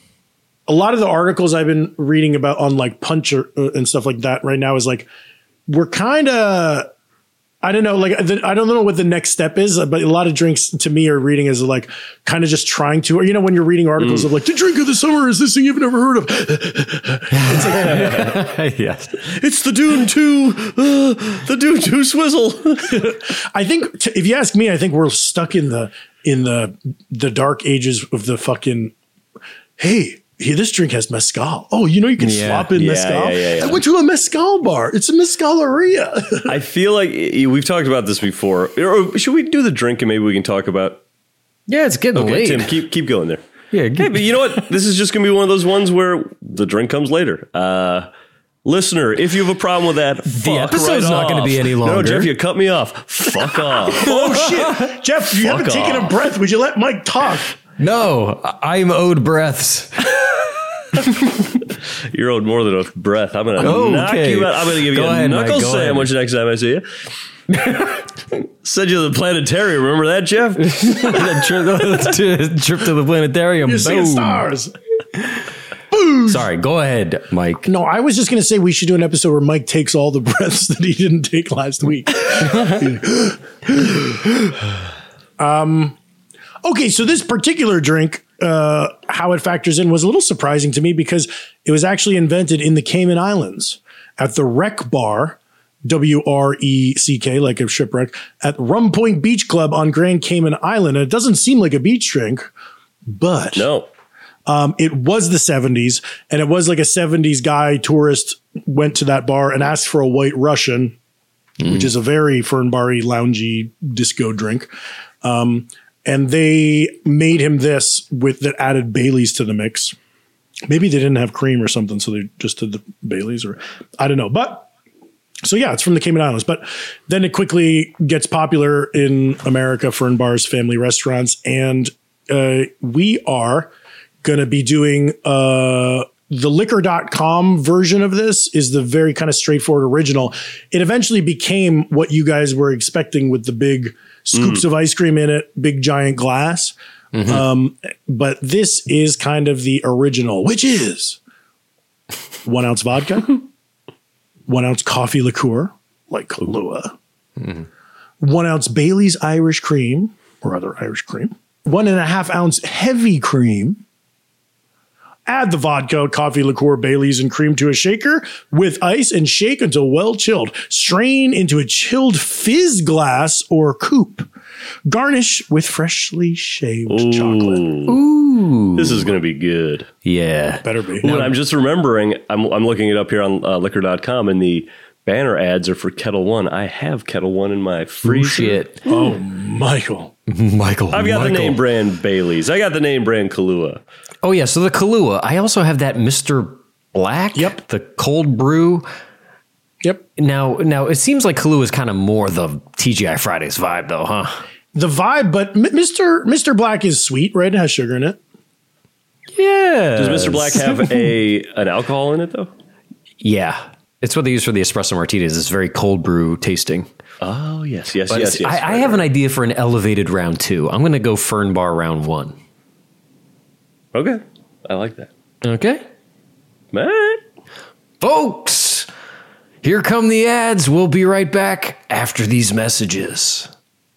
a lot of the articles I've been reading about on like Punch or, uh, and stuff like that right now is like we're kind of. I don't know, like the, I don't know what the next step is, but a lot of drinks to me are reading as like kind of just trying to, or you know, when you're reading articles Mm. of like the drink of the summer is this thing you've never heard of. It's like, yes. It's the Dune two, uh, the Dune two swizzle. I think t- if you ask me, I think we're stuck in the in the the dark ages of the fucking. Hey, hey, this drink has mezcal. Oh, you know you can Yeah. swap in Yeah, mezcal. yeah, yeah, yeah. I went to a mezcal bar. It's a mezcaleria. I feel like eh, we've talked about this before. Or should we do the drink and maybe we can talk about? Yeah, it's getting Okay, late. Tim, keep keep going there. yeah, Hey, but you know what? This is just going to be one of those ones where the drink comes later. Uh, listener, if you have a problem with that, the episode's not gonna be any No, longer. Jeff, you cut me off. Fuck off. Oh shit, Jeff, you haven't Fuck taken a off. breath. Would you let Mike talk? No, I- I'm owed breaths. You're owed more than a breath. I'm going to Okay. knock you out. I'm going to give you Go a ahead, Mike, knuckle go sandwich next time I see you. Send you to the planetarium. Remember that, Jeff? trip, let's do a trip to the planetarium. You're seeing Boom. stars. Sorry, go ahead, Mike. No, I was just going to say we should do an episode where Mike takes all the breaths that he didn't take last week. um, okay, so this particular drink, uh, how it factors in was a little surprising to me because it was actually invented in the Cayman Islands at the Wreck Bar, W R E C K, like a shipwreck, at Rum Point Beach Club on Grand Cayman Island. And it doesn't seem like a beach drink, but No. Um, it was the seventies, and it was like a seventies guy tourist went to that bar and asked for a White Russian, which is a very Fernbari loungy disco drink. Um, and they made him this with that added Baileys to the mix. Maybe they didn't have cream or something, so they just did the Baileys, or I don't know. But so yeah, it's from the Cayman Islands. But then it quickly gets popular in America, Fernbar's family restaurants, and uh, we are going to be doing uh, the liquor dot com version of this is the very kind of straightforward original. It eventually became what you guys were expecting with the big scoops of ice cream in it, big giant glass. Um, but this is kind of the original, which is one ounce vodka, one ounce coffee liqueur, like Kahlua, one ounce Bailey's Irish cream or other Irish cream, one and a half ounce heavy cream. Add the vodka, coffee liqueur, Baileys, and cream to a shaker with ice and shake until well chilled. Strain into a chilled fizz glass or coupe. Garnish with freshly shaved chocolate. Ooh. This is going to be good. Yeah. Better be. Well, I'm just remembering, I'm, I'm looking it up here on uh, liquor dot com, and the banner ads are for Kettle One. I have Kettle One in my freezer. Shit. Oh, Michael. Michael. I've got Michael. the name brand Bailey's. I got the name brand Kahlua. Oh, yeah. So the Kahlua. I also have that Mister Black. Yep. The cold brew. Yep. Now, now it seems like Kahlua is kind of more the T G I Fridays vibe, though, huh? The vibe, but M- Mister Mister Black is sweet, right? It has sugar in it. Yeah. Does Mister Black have a an alcohol in it though? Yeah. It's what they use for the espresso martinis. It's very cold brew tasting. Oh yes, yes, But yes, yes. I, I have an idea for an elevated round two. I'm going to go Fern Bar round one. Okay, I like that. Okay. Man. Folks, here come the ads. We'll be right back after these messages.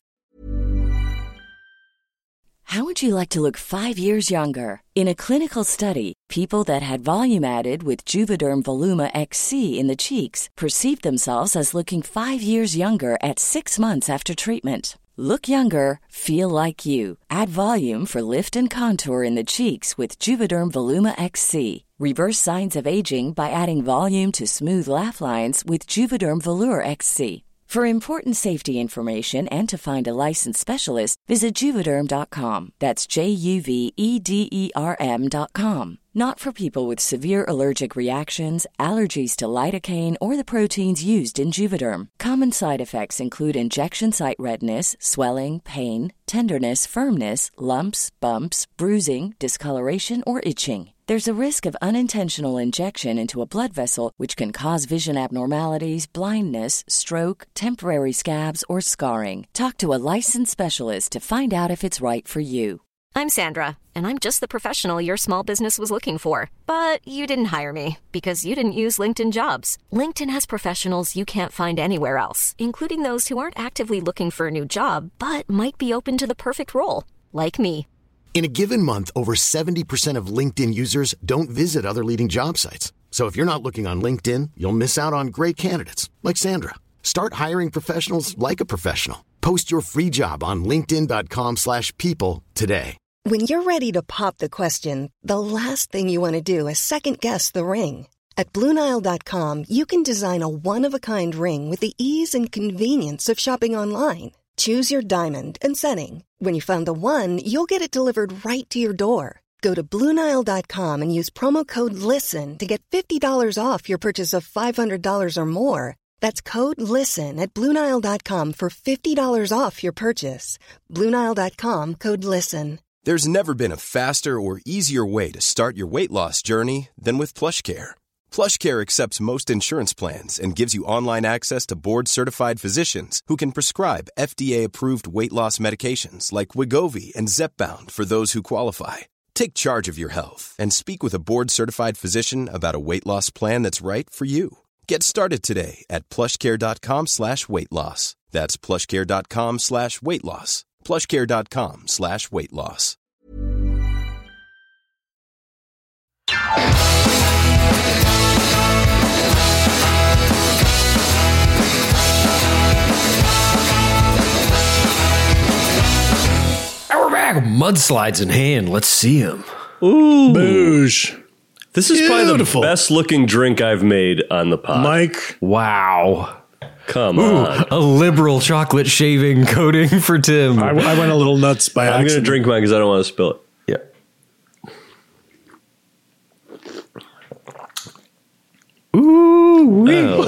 How would you like to look five years younger? In a clinical study, people that had volume added with Juvederm Voluma X C in the cheeks perceived themselves as looking five years younger at six months after treatment. Look younger, feel like you. Add volume for lift and contour in the cheeks with Juvederm Voluma X C. Reverse signs of aging by adding volume to smooth laugh lines with Juvederm Volure X C. For important safety information and to find a licensed specialist, visit Juvederm dot com. That's J U V E D E R M dot com. Not for people with severe allergic reactions, allergies to lidocaine, or the proteins used in Juvederm. Common side effects include injection site redness, swelling, pain, tenderness, firmness, lumps, bumps, bruising, discoloration, or itching. There's a risk of unintentional injection into a blood vessel, which can cause vision abnormalities, blindness, stroke, temporary scabs, or scarring. Talk to a licensed specialist to find out if it's right for you. I'm Sandra, and I'm just the professional your small business was looking for. But you didn't hire me because you didn't use LinkedIn Jobs. LinkedIn has professionals you can't find anywhere else, including those who aren't actively looking for a new job, but might be open to the perfect role, like me. In a given month, over seventy percent of LinkedIn users don't visit other leading job sites. So if you're not looking on LinkedIn, you'll miss out on great candidates like Sandra. Start hiring professionals like a professional. Post your free job on linkedin dot com slash people today. When you're ready to pop the question, the last thing you want to do is second-guess the ring. At Blue Nile dot com, you can design a one-of-a-kind ring with the ease and convenience of shopping online. Choose your diamond and setting. When you find the one, you'll get it delivered right to your door. Go to Blue Nile dot com and use promo code LISTEN to get fifty dollars off your purchase of five hundred dollars or more. That's code LISTEN at Blue Nile dot com for fifty dollars off your purchase. Blue Nile dot com, code LISTEN. There's never been a faster or easier way to start your weight loss journey than with PlushCare. PlushCare accepts most insurance plans and gives you online access to board-certified physicians who can prescribe F D A-approved weight loss medications like Wegovy and Zepbound for those who qualify. Take charge of your health and speak with a board-certified physician about a weight loss plan that's right for you. Get started today at plushcare.com slash weight loss. That's plushcare.com slash weight loss. plushcare.com slash weight loss. And we're back. Mudslides in hand. Let's see him. Ooh. Boosh. This is probably the Beautiful. best looking drink I've made on the pod. Mike. Wow. Come Ooh, on. a liberal chocolate shaving coating for Tim. I, I went a little nuts by I'm going to accident. drink mine because I don't want to spill it. Yeah. Ooh.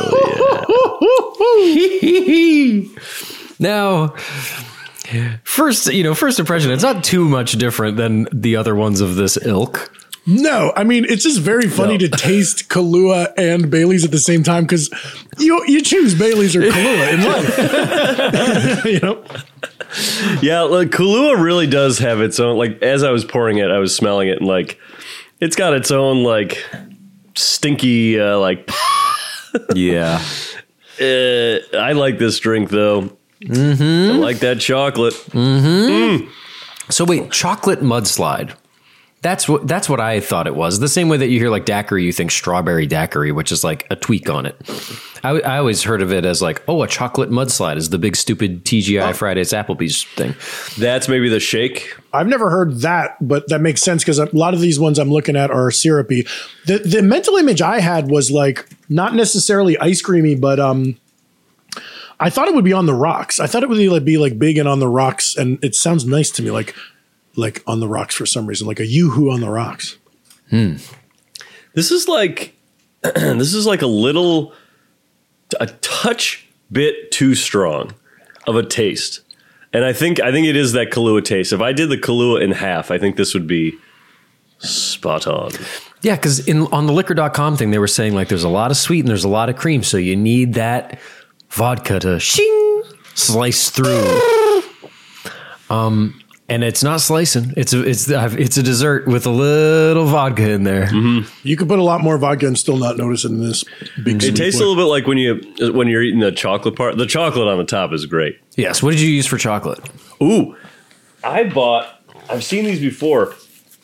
Oh, yeah. Now, first, you know, first impression, it's not too much different than the other ones of this ilk. No, I mean, it's just very funny No. to taste Kahlua and Bailey's at the same time because you you choose Bailey's or Kahlua in life. You know? Yeah, like Kahlua really does have its own, like, as I was pouring it, I was smelling it, and, like, it's got its own, like, stinky, uh, like, Yeah. uh, I like this drink, though. Mm-hmm. I like that chocolate. So wait, chocolate mudslide. That's what that's what I thought it was. The same way that you hear like daiquiri, you think strawberry daiquiri, which is like a tweak on it. I, I always heard of it as like, oh, a chocolate mudslide is the big stupid T G I oh. Fridays Applebee's thing. That's maybe the shake. I've never heard that, but that makes sense because a lot of these ones I'm looking at are syrupy. The the mental image I had was like not necessarily ice creamy, but um, I thought it would be on the rocks. I thought it would be like, be like big and on the rocks, and it sounds nice to me, like like on the rocks for some reason, like a yoo-hoo on the rocks. Hmm. This is like this is like a little a touch bit too strong of a taste. And I think I think it is that Kahlua taste. If I did the Kahlua in half, I think this would be spot on. Yeah, because in on the liquor dot com thing, they were saying like there's a lot of sweet and there's a lot of cream. So you need that vodka to shing, slice through. Um, and it's not slicing. It's a, it's it's a dessert with a little vodka in there. Mm-hmm. You could put a lot more vodka and still not notice it in this big It tastes boy. a little bit like when you when you're eating the chocolate part. The chocolate on the top is great. Yes. What did you use for chocolate? Ooh, I bought. I've seen these before.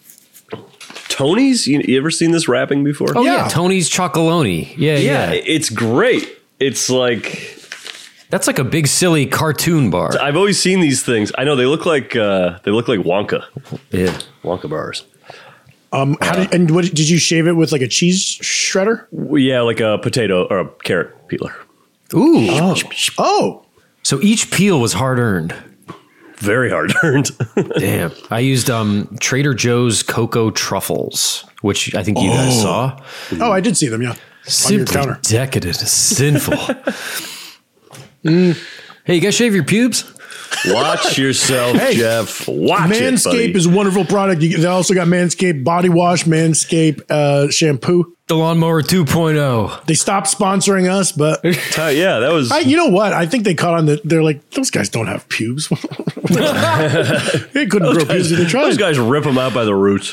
Tony's. You, you ever seen this wrapping before? Oh yeah, yeah. Tony's Chocolonely. Yeah, yeah, yeah. It's great. It's like. That's like a big silly cartoon bar. I've always seen these things. I know they look like uh, they look like Wonka. Yeah, Wonka bars. Um, how did, and what did you shave it with? Like a cheese shredder? Yeah, like a potato or a carrot peeler. Ooh. Oh. oh. So each peel was hard earned. Very hard earned. Damn. I used um, Trader Joe's cocoa truffles, which I think you oh. guys saw. Oh, I did see them. Yeah, simply on your counter. Decadent, sinful. Mm. Hey, you guys shave your pubes? Watch yourself, hey, Jeff. Watch Manscaped it, Manscaped is a wonderful product. You, they also got Manscaped body wash, Manscaped uh, shampoo. The Lawnmower two point oh. They stopped sponsoring us, but uh, yeah, that was. I, you know what? I think they caught on that. They're like, those guys don't have pubes. They couldn't those grow guys, pubes if they tried. Those guys rip them out by the roots.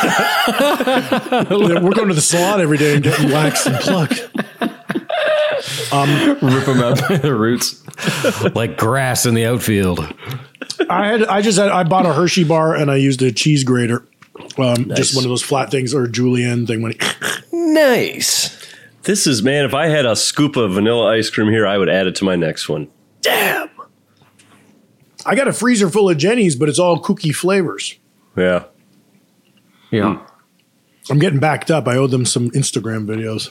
We're going to the salon every day and getting waxed and plucked. Um, Rip them out by the roots like grass in the outfield. I had, I just had, I bought a Hershey bar and I used a cheese grater, um, nice. just one of those flat things or a julienne thing. When it, nice. This is man. If I had a scoop of vanilla ice cream here, I would add it to my next one. Damn. I got a freezer full of Jenny's, but it's all cookie flavors. Yeah. Yeah. I'm getting backed up. I owe them some Instagram videos.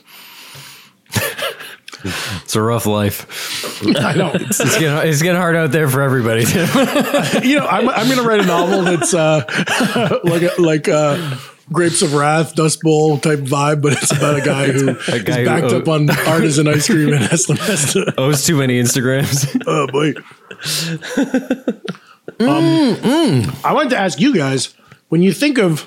It's a rough life. I know. It's, it's, getting, it's getting hard out there for everybody. You know, I'm, I'm going to write a novel that's uh, like a, like uh, Grapes of Wrath, Dust Bowl type vibe, but it's about a guy who a guy is backed who, up on artisan ice cream and has to has to. Owes too many Instagrams. Oh boy. um, mm, mm. I wanted to ask you guys, when you think of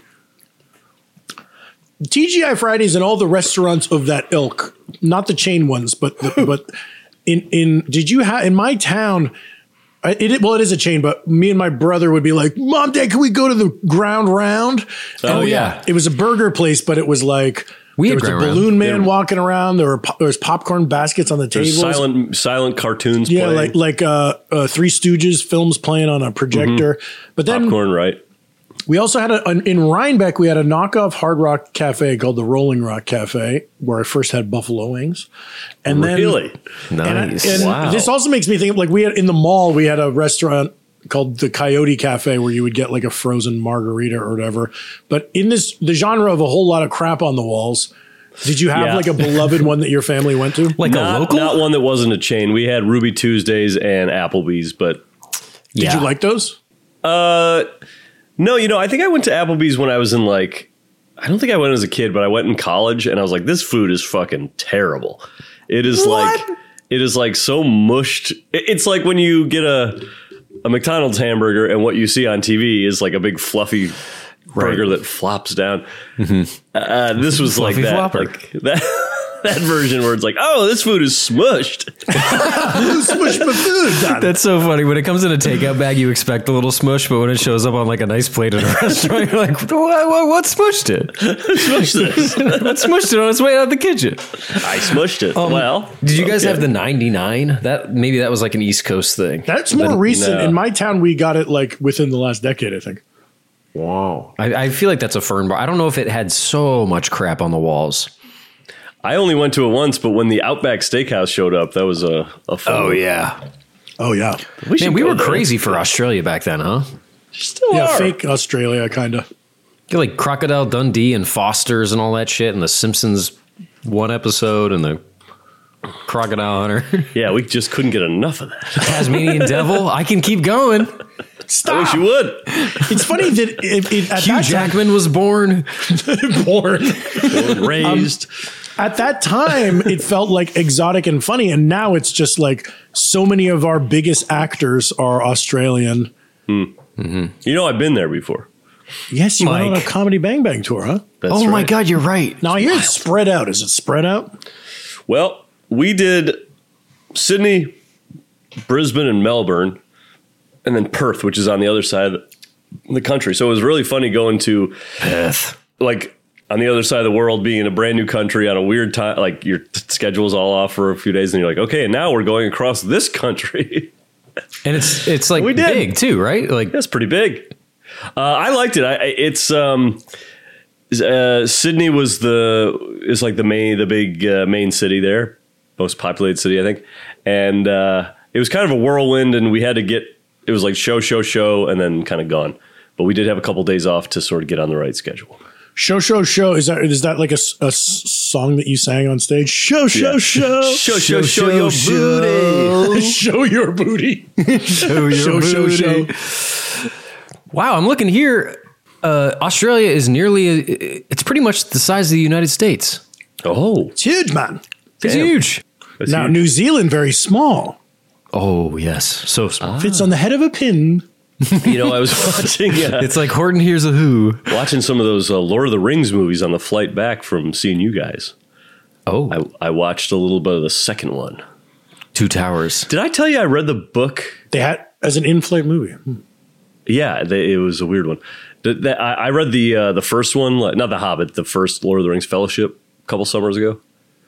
T G I Fridays and all the restaurants of that ilk, not the chain ones, but the, but in in did you have in my town? It, it well, it is a chain, but me and my brother would be like, "Mom, Dad, can we go to the Ground Round?" Oh and yeah, it was a burger place, but it was like we there had was a Ground balloon Round. man There- walking around. There were po- there was popcorn baskets on the There's tables. silent silent cartoons. Yeah, playing. like like uh, uh, Three Stooges films playing on a projector. But then popcorn, right? we also had a, an, in Rhinebeck, we had a knockoff Hard Rock Cafe called the Rolling Rock Cafe, where I first had buffalo wings. And Really? then, and, I- Nice. and Wow. this also makes me think of like we had in the mall, we had a restaurant called the Coyote Cafe where you would get like a frozen margarita or whatever. But in this, the genre of a whole lot of crap on the walls, did you have Yeah. like a beloved one that your family went to? Like not, a local? not one that wasn't a chain. We had Ruby Tuesdays and Applebee's, but Did Yeah. you like those? uh, no, you know, I think I went to Applebee's when I was in like, I don't think I went as a kid, but I went in college and I was like, this food is fucking terrible. It is What? like, it is like so mushed. It- It's like when you get a a McDonald's hamburger and what you see on T V is like a big fluffy burger that flops down. Uh, this was like Fluffy that, flopper. like that. That version where it's like, oh, this food is smushed. Smush my food, Dad. That's so funny. When it comes in a takeout bag, you expect a little smush, but when it shows up on like a nice plate at a restaurant, you're like, what, what, what smushed it? Smushed this. What smushed it on its way out of the kitchen? I smushed it. Um, well, Did you guys okay. have the ninety-nine? That maybe that was like an East Coast thing. That's more But- recent. no. In my town, we got it like within the last decade, I think. Wow. I, I feel like that's a Fern bar. I don't know if it had so much crap on the walls. I only went to it once, but when the Outback Steakhouse showed up, that was a, a fun Oh, one. yeah. Oh, yeah. We, Man, we were there. crazy for Australia back then, huh? Still yeah, are. fake Australia, kind of. Get like Crocodile Dundee and Foster's and all that shit, and the Simpsons one episode, and the Crocodile Hunter. Yeah, we just couldn't get enough of that. Tasmanian Devil. I can keep going. Stop. I wish you would. It's funny that it, it, at Hugh that Jackman was born. time, born, Born, raised. Um, at that time, it felt like exotic and funny, and now it's just like so many of our biggest actors are Australian. Hmm. Mm-hmm. You know, I've been there before. Yes, you Mike. went on a Comedy Bang Bang tour, huh? That's oh, right. my God, you're right. Now, I hear it's spread out. Is it spread out? Well, we did Sydney, Brisbane, and Melbourne, and then Perth, which is on the other side of the country. So it was really funny going to Perth. Like on the other side of the world, being in a brand new country on a weird time, like your t- schedule's all off for a few days, and you're like, okay, now we're going across this country. And it's it's like We did. big, too, right? Like That's pretty big. Uh, I liked it. I, it's um, uh, Sydney was the is like the main the big uh, main city there, most populated city, I think, and uh, it was kind of a whirlwind, and we had to get it was like show show show and then kind of gone, but we did have a couple days off to sort of get on the right schedule. Show, show, show. Is that is that like a, s- a s- song that you sang on stage? Show, show, Yeah. show. Show show show your booty. Show your booty. show your Show, show, booty. show. Wow, I'm looking here. Uh, Australia is nearly, a, it's pretty much the size of the United States. Oh, It's huge, man. It's Damn. huge. that's Now, huge. New Zealand, very small. Oh, yes. So small. Fits on the head of a pin. You know, I was watching uh, It's like Horton Hears a Who. watching some of those uh, Lord of the Rings movies on the flight back from seeing you guys. Oh, I, I watched a little bit of the second one. Two Towers. Did I tell you I read the book? They had as an in-flight movie. Hmm. Yeah, they, it was a weird one. The, the, I, I read the uh, the first one, like, not The Hobbit, the first Lord of the Rings Fellowship a couple summers ago.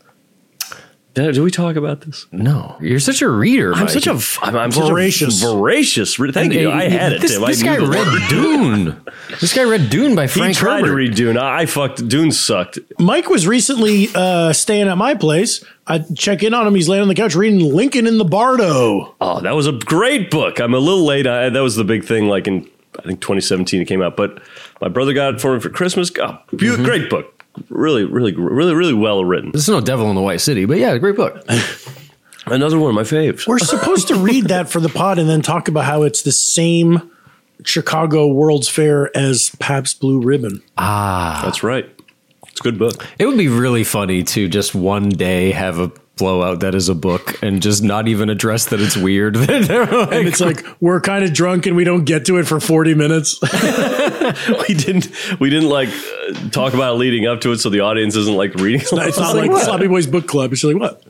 Did, did we talk about this? No, you're such a reader. I'm Mike. such a f- I'm, I'm Voracious. Such a voracious. re- Thank And, you. uh, I had it. This, Tim. I this knew guy the read word. Dune. This guy read Dune by He Frank tried Herbert. to read Dune. I, I fucked. Dune sucked. Mike was recently uh, staying at my place. I check in on him. He's laying on the couch reading Lincoln in the Bardo. Oh, that was a great book. I'm a little late. I, that was the big thing. Like in I think twenty seventeen, it came out. But my brother got it for me for Christmas. Oh, be- Mm-hmm. Great book. Really, really, really, really well written. This is no Devil in the White City, but yeah, great book. Another one of my faves. We're supposed to read that for the pod and then talk about how it's the same Chicago World's Fair as Pabst Blue Ribbon. That's right. It's a good book. It would be really funny to just one day have a blowout that is a book and just not even address that it's weird. They're like, And it's like we're kind of drunk and we don't get to it for forty minutes. we didn't. We didn't like uh, talk about it leading up to it, so the audience isn't like reading. It's not like Sloppy Boys Book Club. It's like, what?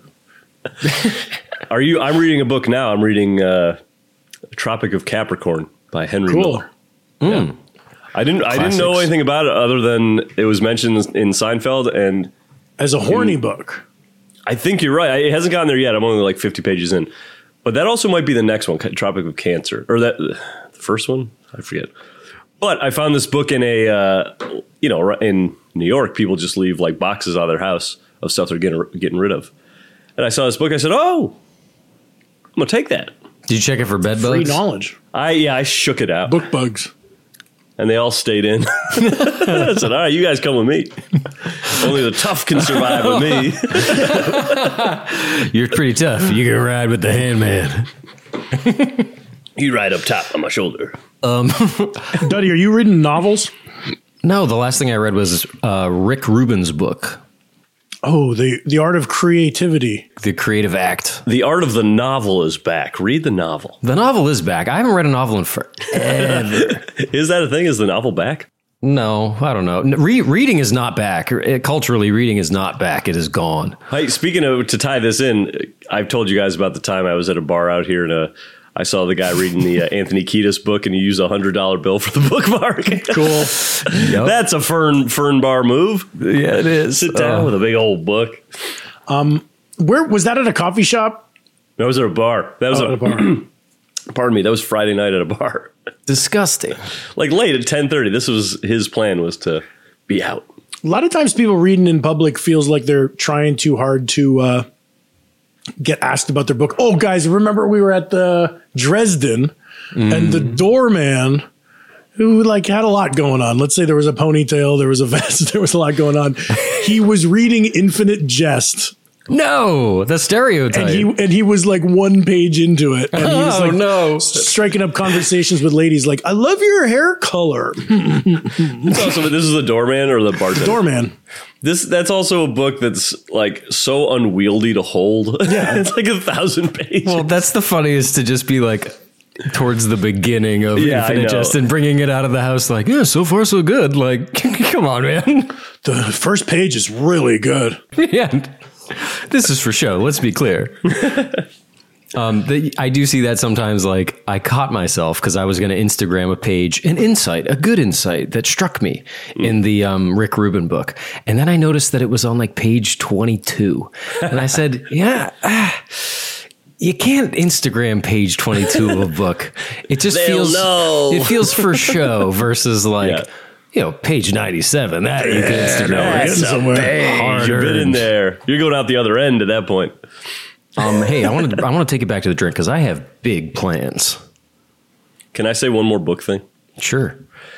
Are you? I'm reading a book now. I'm reading uh, Tropic of Capricorn by Henry Cool. Miller. Yeah. I didn't. I didn't know Classics. anything about it other than it was mentioned in Seinfeld, and As a horny book. I think you're right. It hasn't gotten there yet. I'm only like fifty pages in, but that also might be the next one, Tropic of Cancer, or that the first one. I forget. But I found this book in a, uh, you know, in New York, people just leave like boxes out of their house of stuff they're getting getting rid of. And I saw this book. I said, "Oh, I'm gonna take that." Did you check it for bed Free bugs? knowledge. I yeah, I shook it out, Book bugs. and they all stayed in. I said, "All right, you guys come with me. Only the tough can survive with me." You're pretty tough. You can ride with the handman. You ride up top on my shoulder. Duddy, are you reading novels? No, the last thing I read was uh, Rick Rubin's book, Oh, the, the Art of Creativity. The Creative Act. The art of the novel is back. Read the novel. The novel is back. I haven't read a novel in forever. Is that a thing? Is the novel back? No, I don't know. Re- reading is not back. Uh, Culturally, reading is not back. It is gone. Hey, speaking of, to tie this in, I've told you guys about the time I was at a bar out here and uh, I saw the guy reading the uh, Anthony Kiedis book and he used a hundred dollar bill for the bookmark. Cool. That's a fern fern bar move. Yeah, it is. Sit down Uh, with a big old book. Where was that at a coffee shop? That was at a bar. That was Oh, a, at a bar. pardon me. That was Friday night at a bar. Disgusting. Like late at ten thirty. This was his plan was to be out. A lot of times people reading in public feels like they're trying too hard to uh, get asked about their book. Oh, guys, remember we were at the Dresden mm. and the doorman who like had a lot going on. Let's say there was a ponytail, there was a vest, there was a lot going on. He was reading Infinite Jest. No, the stereotype. And he and he was like one page into it. And he was like oh, no. striking up conversations with ladies like, I love your hair color. It's also, this is the doorman or the bartender? Doorman. This That's also a book that's like so unwieldy to hold. Yeah. It's like a thousand pages. Well, that's the funniest to just be like towards the beginning of yeah, Infinite Jest and bringing it out of the house like, yeah, so far so good. Like, come on, man. The first page is really good. Yeah. This is for show. Let's be clear. um, the, I do see that sometimes. Like I caught myself because I was going to Instagram a page, an insight, a good insight that struck me mm. in the um, Rick Rubin book. And then I noticed that it was on like page twenty-two. And I said, yeah, ah, you can't Instagram page twenty-two of a book. It just They'll feels, know. it feels for show versus like, yeah. You know, page ninety-seven, that you can Instagram. That's somewhere. You've been in there. You're going out the other end at that point. Um, hey, I want to I want to take it back to the drink because I have big plans. Can I say one more book thing? Sure.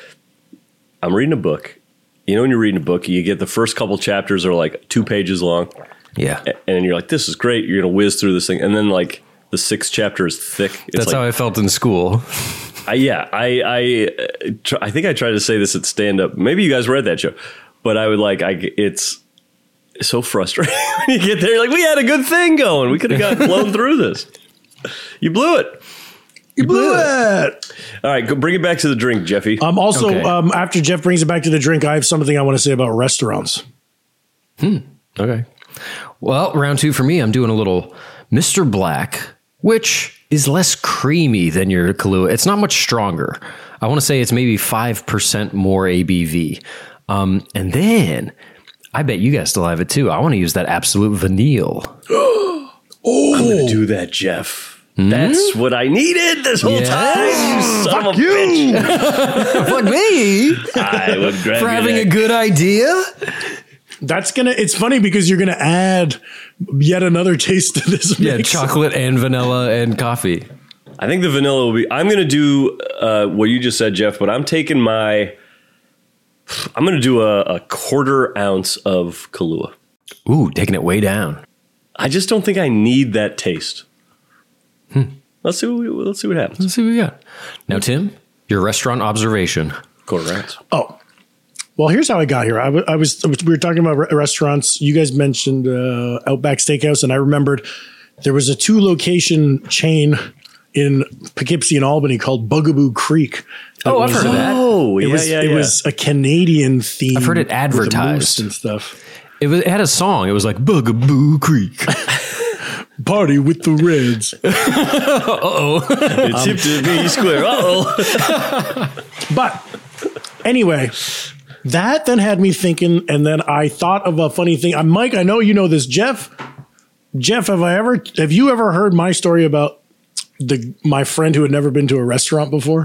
I'm reading a book. You know, when you're reading a book, you get the first couple chapters are like two pages long. Yeah. And you're like, this is great. You're going to whiz through this thing. And then like the sixth chapter is thick. It's That's like, how I felt in school. I, yeah, I I tr- I think I tried to say this at stand up. Maybe you guys read that show, but I would like I it's so frustrating when you get there. Like we had a good thing going, we could have gotten blown through this. You blew it. You blew it. All right, go bring it back to the drink, Jeffy. Um. Also, Okay. um, after Jeff brings it back to the drink, I have something I want to say about restaurants. Hmm. Okay. Well, round two for me. I'm doing a little Mister Black, which is less creamy than your Kahlua. It's not much stronger. I want to say it's maybe five percent more A B V. Um, and then I bet you guys still have it too. I want to use that Absolute Vanille. oh, I'm going to do that, Jeff. Mm-hmm. That's what I needed this whole yes. time. You son Fuck of a you. bitch. Fuck me. I would grab For you having that. a good idea. That's gonna. It's funny because you're gonna add yet another taste to this. Yeah, mix. chocolate and vanilla and coffee. I think the vanilla will be. I'm going to do uh, what you just said, Jeff. But I'm taking my. I'm going to do a, a quarter ounce of Kahlua. Ooh, taking it way down. I just don't think I need that taste. Hmm. Let's see. What we, let's see what happens. Let's see what we got. Now, Tim, your restaurant observation. Quarter ounce. Oh, well, here's how I got here. I, w- I was we were talking about re- restaurants. You guys mentioned uh, Outback Steakhouse, and I remembered there was a two location chain in Poughkeepsie and Albany called Bugaboo Creek. Oh, I've was, heard of that. Oh, It yeah, was yeah, it yeah. was a Canadian theme. I've heard it with a advertised. moose and stuff. It, was, it had a song. It was like Bugaboo Creek. Party with the Reds. Uh-oh. It's hip to be square. Uh-oh. But anyway, that then had me thinking, and then I thought of a funny thing. Uh, Mike, I know you know this. Jeff, Jeff, have I ever have you ever heard my story about the my friend who had never been to a restaurant before?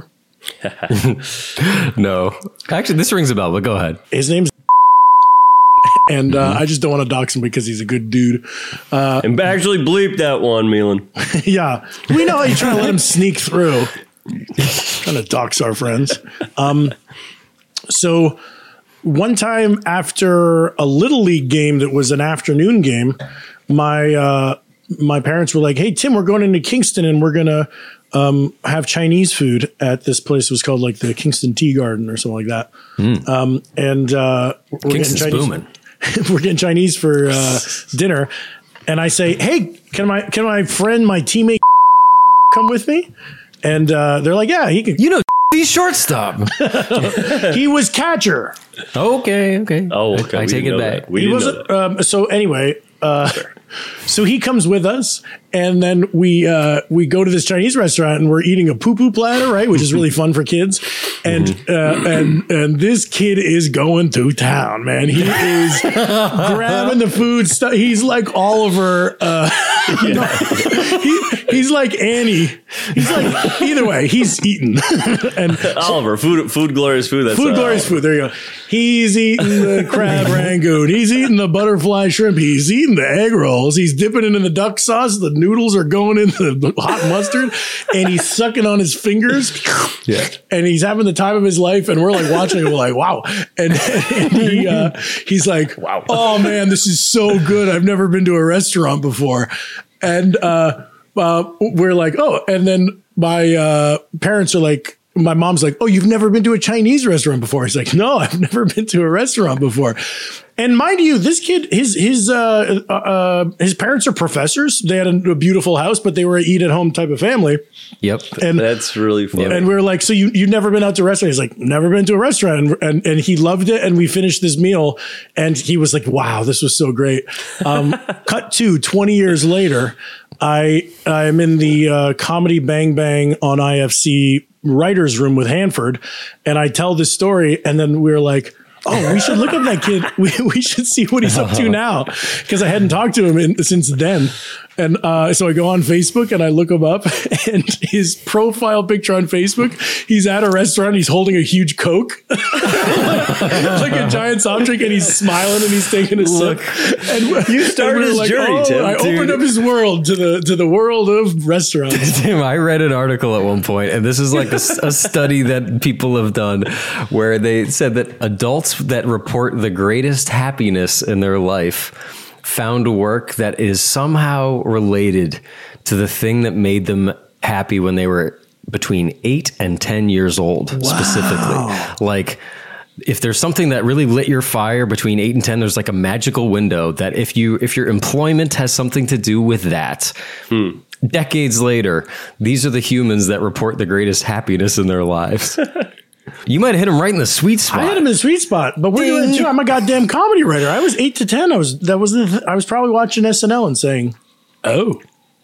No. Actually, this rings a bell, but go ahead. His name's and uh, I just don't want to dox him because he's a good dude. Uh, And actually bleep that one, Milan. yeah, we know how you try to let him sneak through. Kind of dox our friends. Um, so one time after a little league game that was an afternoon game, my uh, my parents were like, "Hey Tim, we're going into Kingston and we're gonna um, have Chinese food at this place." It was called like the Kingston Tea Garden or something like that. Mm. Um, and uh, we're Kingston's getting Chinese. booming. We're getting Chinese for uh, dinner, and I say, "Hey, can my can my friend, my teammate, come with me?" And uh, they're like, "Yeah, he can." You know, he's shortstop. He was catcher. Okay, okay. Oh, okay. I, I We take didn't it know back. that. We He didn't know wasn't. that. Um, so anyway, uh, so he comes with us, and then we uh, we go to this Chinese restaurant, and we're eating a poo poo platter, right, which is really fun for kids. And uh, and and this kid is going to town, man. He is grabbing the food stuff. He's like Oliver. Uh, he, he's like Annie. He's like, either way, he's eating. And Oliver, food, food, glorious food. That's food, uh, glorious food. There you go. He's eating the crab rangoon. He's eating the butterfly shrimp. He's eating the egg rolls. He's dipping it in the duck sauce. The noodles are going into the hot mustard, and he's sucking on his fingers. Yeah. And he's having the time of his life, and we're like watching it. We're like, wow. And, and he, uh, he's like, Wow. Oh man, this is so good. I've never been to a restaurant before. And uh, uh, we're like, oh, and then my uh, parents are like, my mom's like, oh, you've never been to a Chinese restaurant before? He's like, no, I've never been to a restaurant before. And mind you, this kid, his his uh, uh, his parents are professors. They had a, a beautiful house, but they were an eat at home type of family. Yep. And That's really funny. and we were like, so you you've never been out to a restaurant? He's like, never been to a restaurant, and and, and he loved it. And we finished this meal, and he was like, wow, this was so great. Um, cut to twenty years later, I I'm in the uh, Comedy Bang Bang on I F C writers room with Hanford, and I tell this story, and then we we're like, oh, we should look at that kid. We, we should see what he's up to now, because I hadn't talked to him in, since then. And uh, so I go on Facebook and I look him up, and his profile picture on Facebook, he's at a restaurant. He's holding a huge Coke, like, like a giant soft drink, and he's smiling and he's taking a sip. And You started and we're his like, journey, oh, Tim. I Dude. opened up his world to the to the world of restaurants. Tim, I read an article at one point, and this is like a, a study that people have done where they said that adults that report the greatest happiness in their life found work that is somehow related to the thing that made them happy when they were between eight and ten years old, specifically. Like, if there's something that really lit your fire between eight and ten, there's like a magical window that if you if your employment has something to do with that, hmm. decades later, these are the humans that report the greatest happiness in their lives. You might have hit him right in the sweet spot. I hit him in the sweet spot, but we're doing it too. I'm a goddamn comedy writer. I was eight to ten. I was that was the th- I was probably watching S N L and saying, "Oh,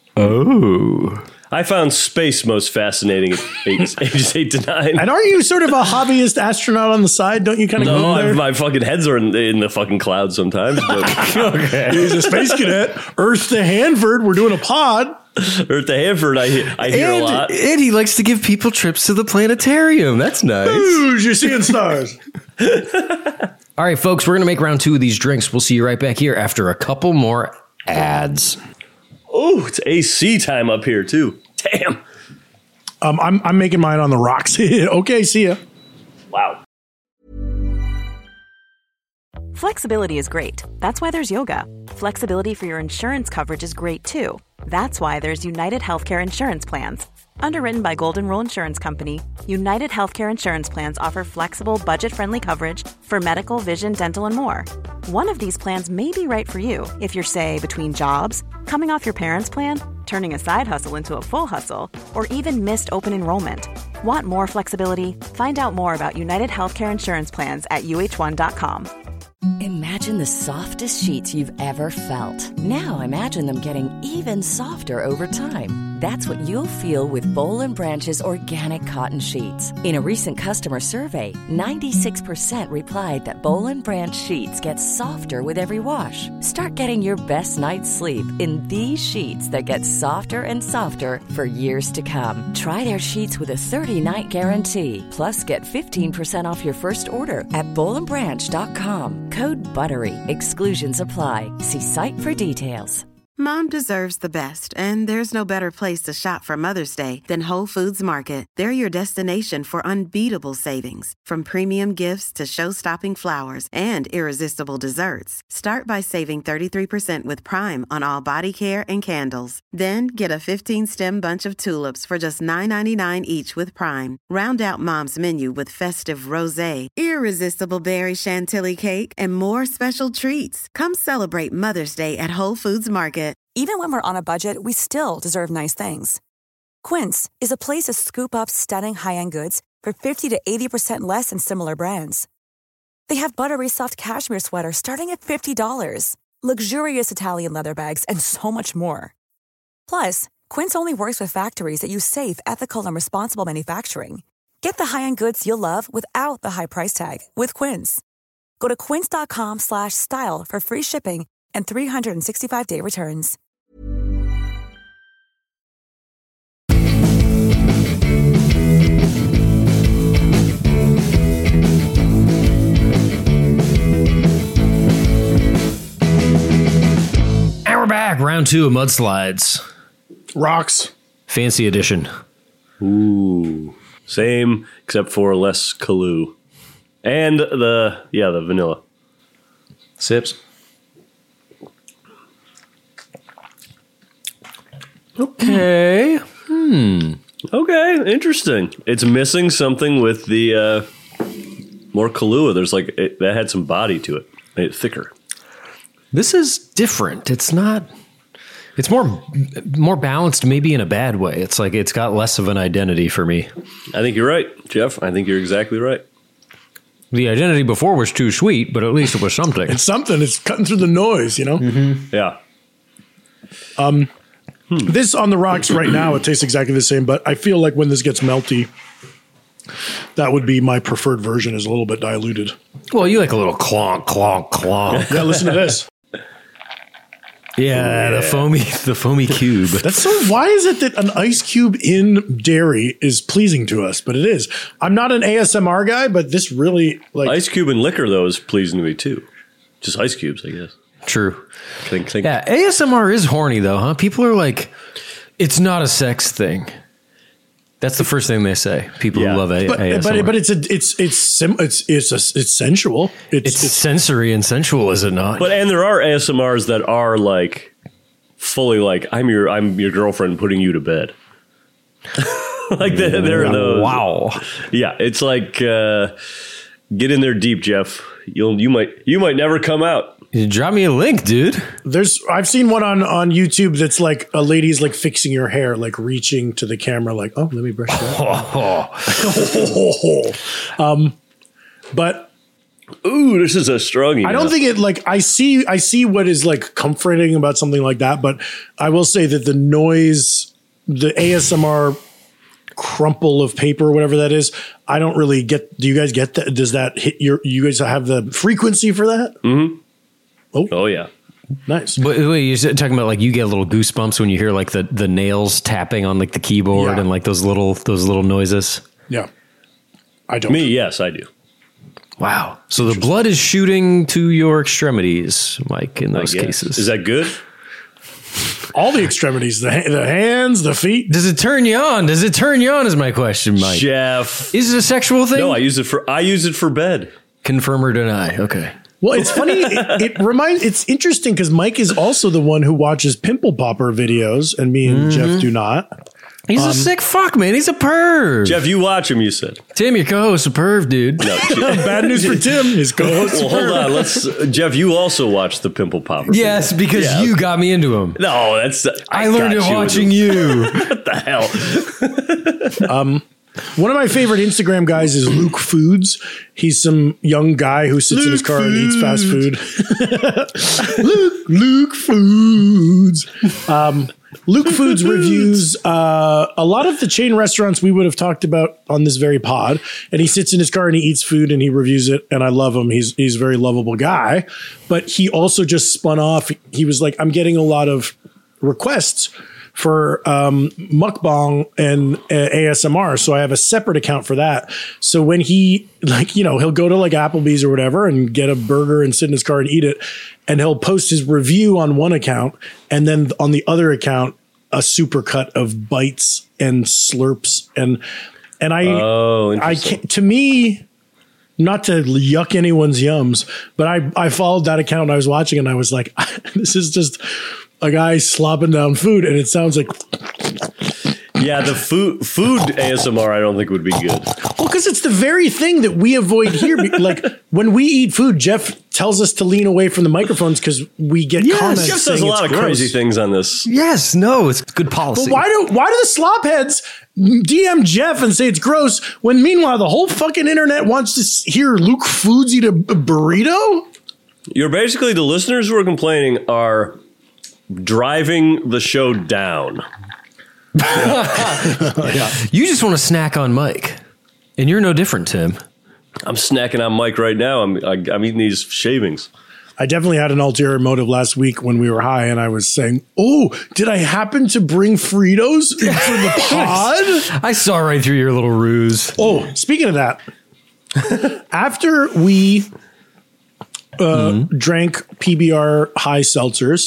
Oh. I found space most fascinating at eight, ages eight to nine. And aren't you sort of a hobbyist astronaut on the side? Don't you kind of No, go there? I, my fucking heads are in the, in the fucking clouds sometimes. But okay. He's a space cadet. Earth to Hanford. We're doing a pod. Earth to Hanford, I, hear- I hear And, a lot. and he likes to give people trips to the planetarium. That's nice. Ooh, you're seeing stars. All right, folks, we're going to make round two of these drinks. We'll see you right back here after a couple more ads. Oh, it's A C time up here, too. Damn. Um, I'm I'm making mine on the rocks. Okay, see ya. Wow. Flexibility is great. That's why there's yoga. Flexibility for your insurance coverage is great too. That's why there's United Healthcare Insurance Plans. Underwritten by Golden Rule Insurance Company, United Healthcare Insurance Plans offer flexible, budget-friendly coverage for medical, vision, dental, and more. One of these plans may be right for you if you're, say, between jobs, coming off your parents' plan, turning a side hustle into a full hustle, or even missed open enrollment. Want more flexibility? Find out more about United Healthcare Insurance Plans at U H one dot com. Imagine the softest sheets you've ever felt. Now imagine them getting even softer over time. That's what you'll feel with Boll and Branch's organic cotton sheets. In a recent customer survey, ninety-six percent replied that Boll and Branch sheets get softer with every wash. Start getting your best night's sleep in these sheets that get softer and softer for years to come. Try their sheets with a thirty-night guarantee. Plus, get fifteen percent off your first order at boll and branch dot com. Code BUTTERY. Exclusions apply. See site for details. Mom deserves the best, and there's no better place to shop for Mother's Day than Whole Foods Market. They're your destination for unbeatable savings, from premium gifts to show-stopping flowers and irresistible desserts. Start by saving thirty-three percent with Prime on all body care and candles. Then get a fifteen-stem bunch of tulips for just nine ninety-nine each with Prime. Round out Mom's menu with festive rosé, irresistible berry chantilly cake, and more special treats. Come celebrate Mother's Day at Whole Foods Market. Even when we're on a budget, we still deserve nice things. Quince is a place to scoop up stunning high-end goods for fifty to eighty percent less than similar brands. They have buttery soft cashmere sweaters starting at fifty dollars, luxurious Italian leather bags, and so much more. Plus, Quince only works with factories that use safe, ethical, and responsible manufacturing. Get the high-end goods you'll love without the high price tag with Quince. Go to quince.com slash style for free shipping and three sixty-five day returns. we're back. Round two of mudslides. Rocks. Fancy edition. Ooh. Same, except for less Kahlua. And the, yeah, the vanilla. Sips. Okay. Hmm. Okay, interesting. It's missing something with the uh, more Kahlua. There's like, it, that had some body to it. Made it thicker. This is different. It's not... It's more more balanced, maybe in a bad way. It's like it's got less of an identity for me. I think you're right, Jeff. I think you're exactly right. The identity before was too sweet, but at least it was something. It's something. It's cutting through the noise, you know? Mm-hmm. Yeah. Um, hmm. This on the rocks right now, it tastes exactly the same, but I feel like when this gets melty, that would be my preferred version, is a little bit diluted. Well, you like a little clonk, clonk, clonk. Yeah, listen to this. Yeah, the foamy, the foamy cube. That's so. Why is it that an ice cube in dairy is pleasing to us? But it is. I'm not an A S M R guy, but this really like ice cube and liquor though is pleasing to me too. Just ice cubes, I guess. True. Clink, clink. Yeah, A S M R is horny though, huh? People are like, it's not a sex thing. That's the first thing they say. People Yeah. who love a- but, A S M R. but but it's a it's it's sim, it's it's a, it's sensual. It's, it's, sensory and sensual, is it not? But and there are A S M Rs that are like fully like I'm your I'm your girlfriend putting you to bed. Like they're, they're those. Wow. Yeah, it's like uh, get in there deep, Jeff. You'll you might you might never come out. You drop me a link, dude. There's I've seen one on on YouTube that's like a lady's like fixing your hair, like reaching to the camera, like, oh, let me brush that. um, but ooh, this is a strongy. I don't think it like I see I see what is like comforting about something like that, but I will say that the noise, the A S M R crumple of paper, whatever that is, I don't really get. Do you guys get that? Does that hit your? You guys have the frequency for that? Mm-hmm. Oh, oh yeah. Nice. But wait, you're talking about like you get little goosebumps when you hear like the, the nails tapping on like the keyboard Yeah. and like those little those little noises. Yeah, I don't. Me, yes, I do. Wow. So the blood is shooting to your extremities, Mike. In those I guess. cases, Is that good? All the extremities, the ha- the hands, the feet. Does it turn you on? Does it turn you on? Is my question, Mike. Jeff, is it a sexual thing? No, I use it for I use it for bed. Confirm or deny. Okay. Well, it's funny. it, it reminds. It's interesting because Mike is also the one who watches pimple popper videos, and me and Mm-hmm. Jeff do not. He's Um, a sick fuck, man. He's a perv. Jeff, you watch him. You said Tim, your co-host, a perv, dude. no. Bad news for Tim. His co-host. Well, hold on. Let's uh, Jeff. You also watch the pimple popper. Yes, because Yeah. you got me into him. No, that's I, learned it got you watching into- you. What the hell? Um, one of my favorite Instagram guys is Luke Foods. He's some young guy who sits in his car and eats fast food. Luke, Luke Foods. Um, Luke Foods reviews uh, a lot of the chain restaurants we would have talked about on this very pod. And he sits in his car and he eats food and he reviews it. And I love him. He's he's a very lovable guy. But he also just spun off. He was like, I'm getting a lot of requests for um, mukbang and uh, A S M R. So I have a separate account for that. So when he, like, you know, he'll go to like Applebee's or whatever and get a burger and sit in his car and eat it. And he'll post his review on one account. And then on the other account, a supercut of bites and slurps. And, and I, Oh, I interesting. can't, to me, not to yuck anyone's yums, but I, I followed that account and I was watching and I was like, this is just a guy slopping down food. And it sounds like, Yeah, the food food A S M R I don't think would be good. well, because it's the very thing that we avoid here. Be- Like when we eat food, Jeff tells us to lean away from the microphones because we get comments. Jeff saying says a lot of it's crazy gross. things on this. Yes, no, it's good policy. But why do why do the slop heads D M Jeff and say it's gross when meanwhile the whole fucking internet wants to s- hear Luke Foods eat a, b- burrito? You're basically the listeners who are complaining are driving the show down. You just want to snack on Mike, and you're no different, Tim. I'm snacking on Mike right now. I'm I, I'm eating these shavings. I definitely had an ulterior motive last week when we were high, and I was saying, "Oh, did I happen to bring Fritos for the pod?" I saw right through your little ruse. Oh, speaking of that, after we uh, drank P B R high seltzers,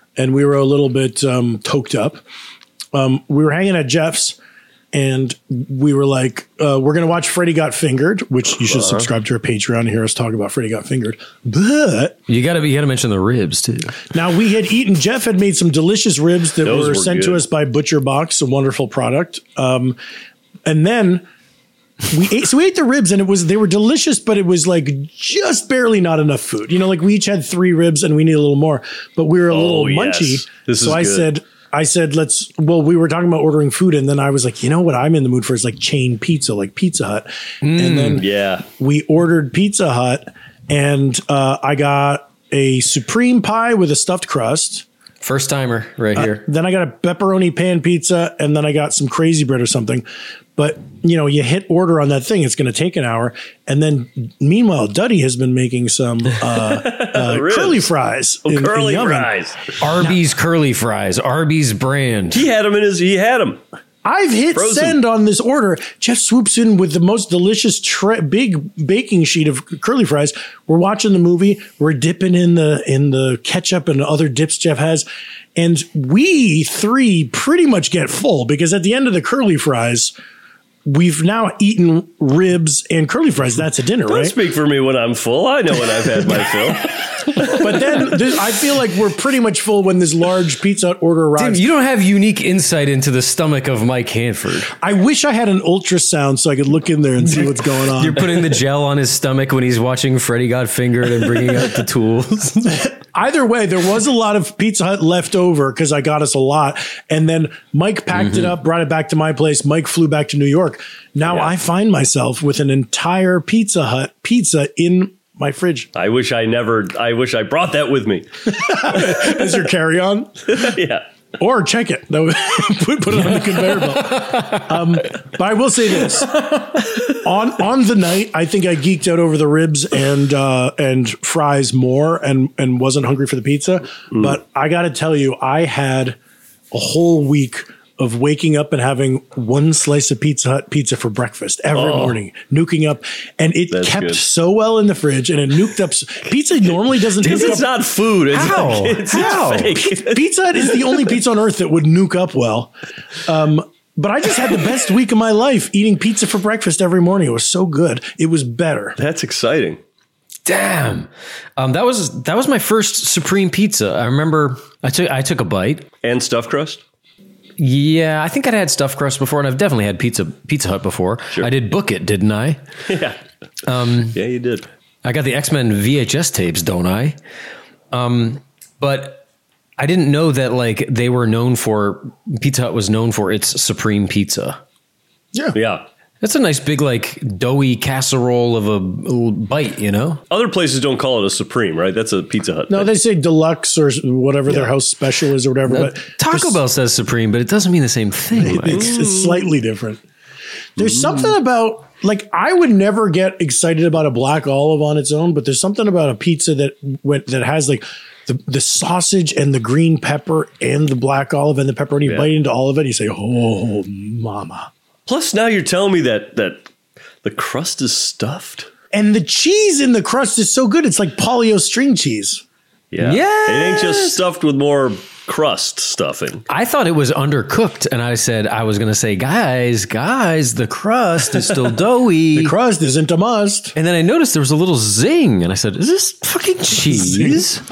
and we were a little bit um, toked up. Um, we were hanging at Jeff's, and we were like, uh, we're going to watch Freddy Got Fingered, which you should uh-huh. subscribe to our Patreon to hear us talk about Freddy Got Fingered. But you got to you got to mention the ribs too. Now we had eaten. Jeff had made some delicious ribs that Those were, were sent good. to us by Butcher Box, a wonderful product. Um, and then we ate. So we ate the ribs, and it was they were delicious, but it was like just barely not enough food. You know, like we each had three ribs, and we need a little more, but we were a Oh, little yes. munchy. This so is I good. said. I said, let's, well, we were talking about ordering food. And then I was like, you know what I'm in the mood for is like chain pizza, like Pizza Hut. Mm, and then yeah. we ordered Pizza Hut, and uh, I got a supreme pie with a stuffed crust. First timer right Uh, here. then I got a pepperoni pan pizza, and then I got some crazy bread or something. But, you know, you hit order on that thing, it's going to take an hour. And then meanwhile, Duddy has been making some uh, uh, Ribs. curly fries. Oh, in- in curly the oven. fries. Arby's curly fries, Arby's brand. He had him in his. He had him. I've hit Frozen. send on this order. Jeff swoops in with the most delicious tre- big baking sheet of curly fries. We're watching the movie. We're dipping in the in the ketchup and other dips Jeff has, and we three pretty much get full because at the end of the curly fries, we've now eaten ribs and curly fries. That's a dinner, Don't right? speak for me when I'm full. I know when I've had my fill. But then this, I feel like we're pretty much full when this large Pizza Hut order Tim, arrives. you don't have unique insight into the stomach of Mike Hanford. I wish I had an ultrasound so I could look in there and see what's going on. You're putting the gel on his stomach when he's watching Freddy Got Fingered and bringing out the tools. Either way, there was a lot of Pizza Hut left over because I got us a lot. And then Mike packed it up, brought it back to my place. Mike flew back to New York. Now Yeah. I find myself with an entire Pizza Hut pizza in my fridge I wish I never. I wish I brought that with me. as your carry-on. Yeah. Or check it. That would- put, put it on the conveyor belt. Um, but I will say this. On on the night, I think I geeked out over the ribs and uh, and fries more and, and wasn't hungry for the pizza. Mm. But I got to tell you, I had a whole week of waking up and having one slice of Pizza Hut pizza for breakfast every Oh. morning, nuking up. And it That's kept good. so well in the fridge and it nuked up. s- Pizza normally doesn't nuke It's up. not food. It's How? Like, it's, How? it's fake. Pizza Hut is the only pizza on earth that would nuke up well. Um, but I just had the best week of my life eating pizza for breakfast every morning. It was so good. It was better. That's exciting. Damn. Um, that was that was my first Supreme Pizza. I remember I took I took a bite. And stuffed crust. Yeah, I think I'd had stuffed crust before, and I've definitely had pizza Pizza Hut before. Sure. I did book it, didn't I? Yeah. Um, Yeah, you did. I got the X-Men V H S tapes, don't I? Um, but I didn't know that like they were known for Pizza Hut was known for its Supreme Pizza. Yeah. Yeah. That's a nice big like doughy casserole of a little bite, you know? Other places don't call it a Supreme, right? That's a Pizza Hut. No, thing. they say deluxe or whatever their house special is or whatever. Uh, But Taco there's- Bell says Supreme, but it doesn't mean the same thing. Mike. It's, it's slightly different. There's something about like I would never get excited about a black olive on its own, but there's something about a pizza that went that has like the, the sausage and the green pepper and the black olive and the pepperoni. You Yeah. bite into all of it, and you say, "Oh, mama!" Plus, now you're telling me that that the crust is stuffed. And the cheese in the crust is so good; it's like polio string cheese. Yeah. Yes. It ain't just stuffed with more crust stuffing. I thought it was undercooked, and I said I was going to say, guys, guys, the crust is still doughy. The crust isn't a must. And then I noticed there was a little zing, and I said, "Is this fucking cheese?"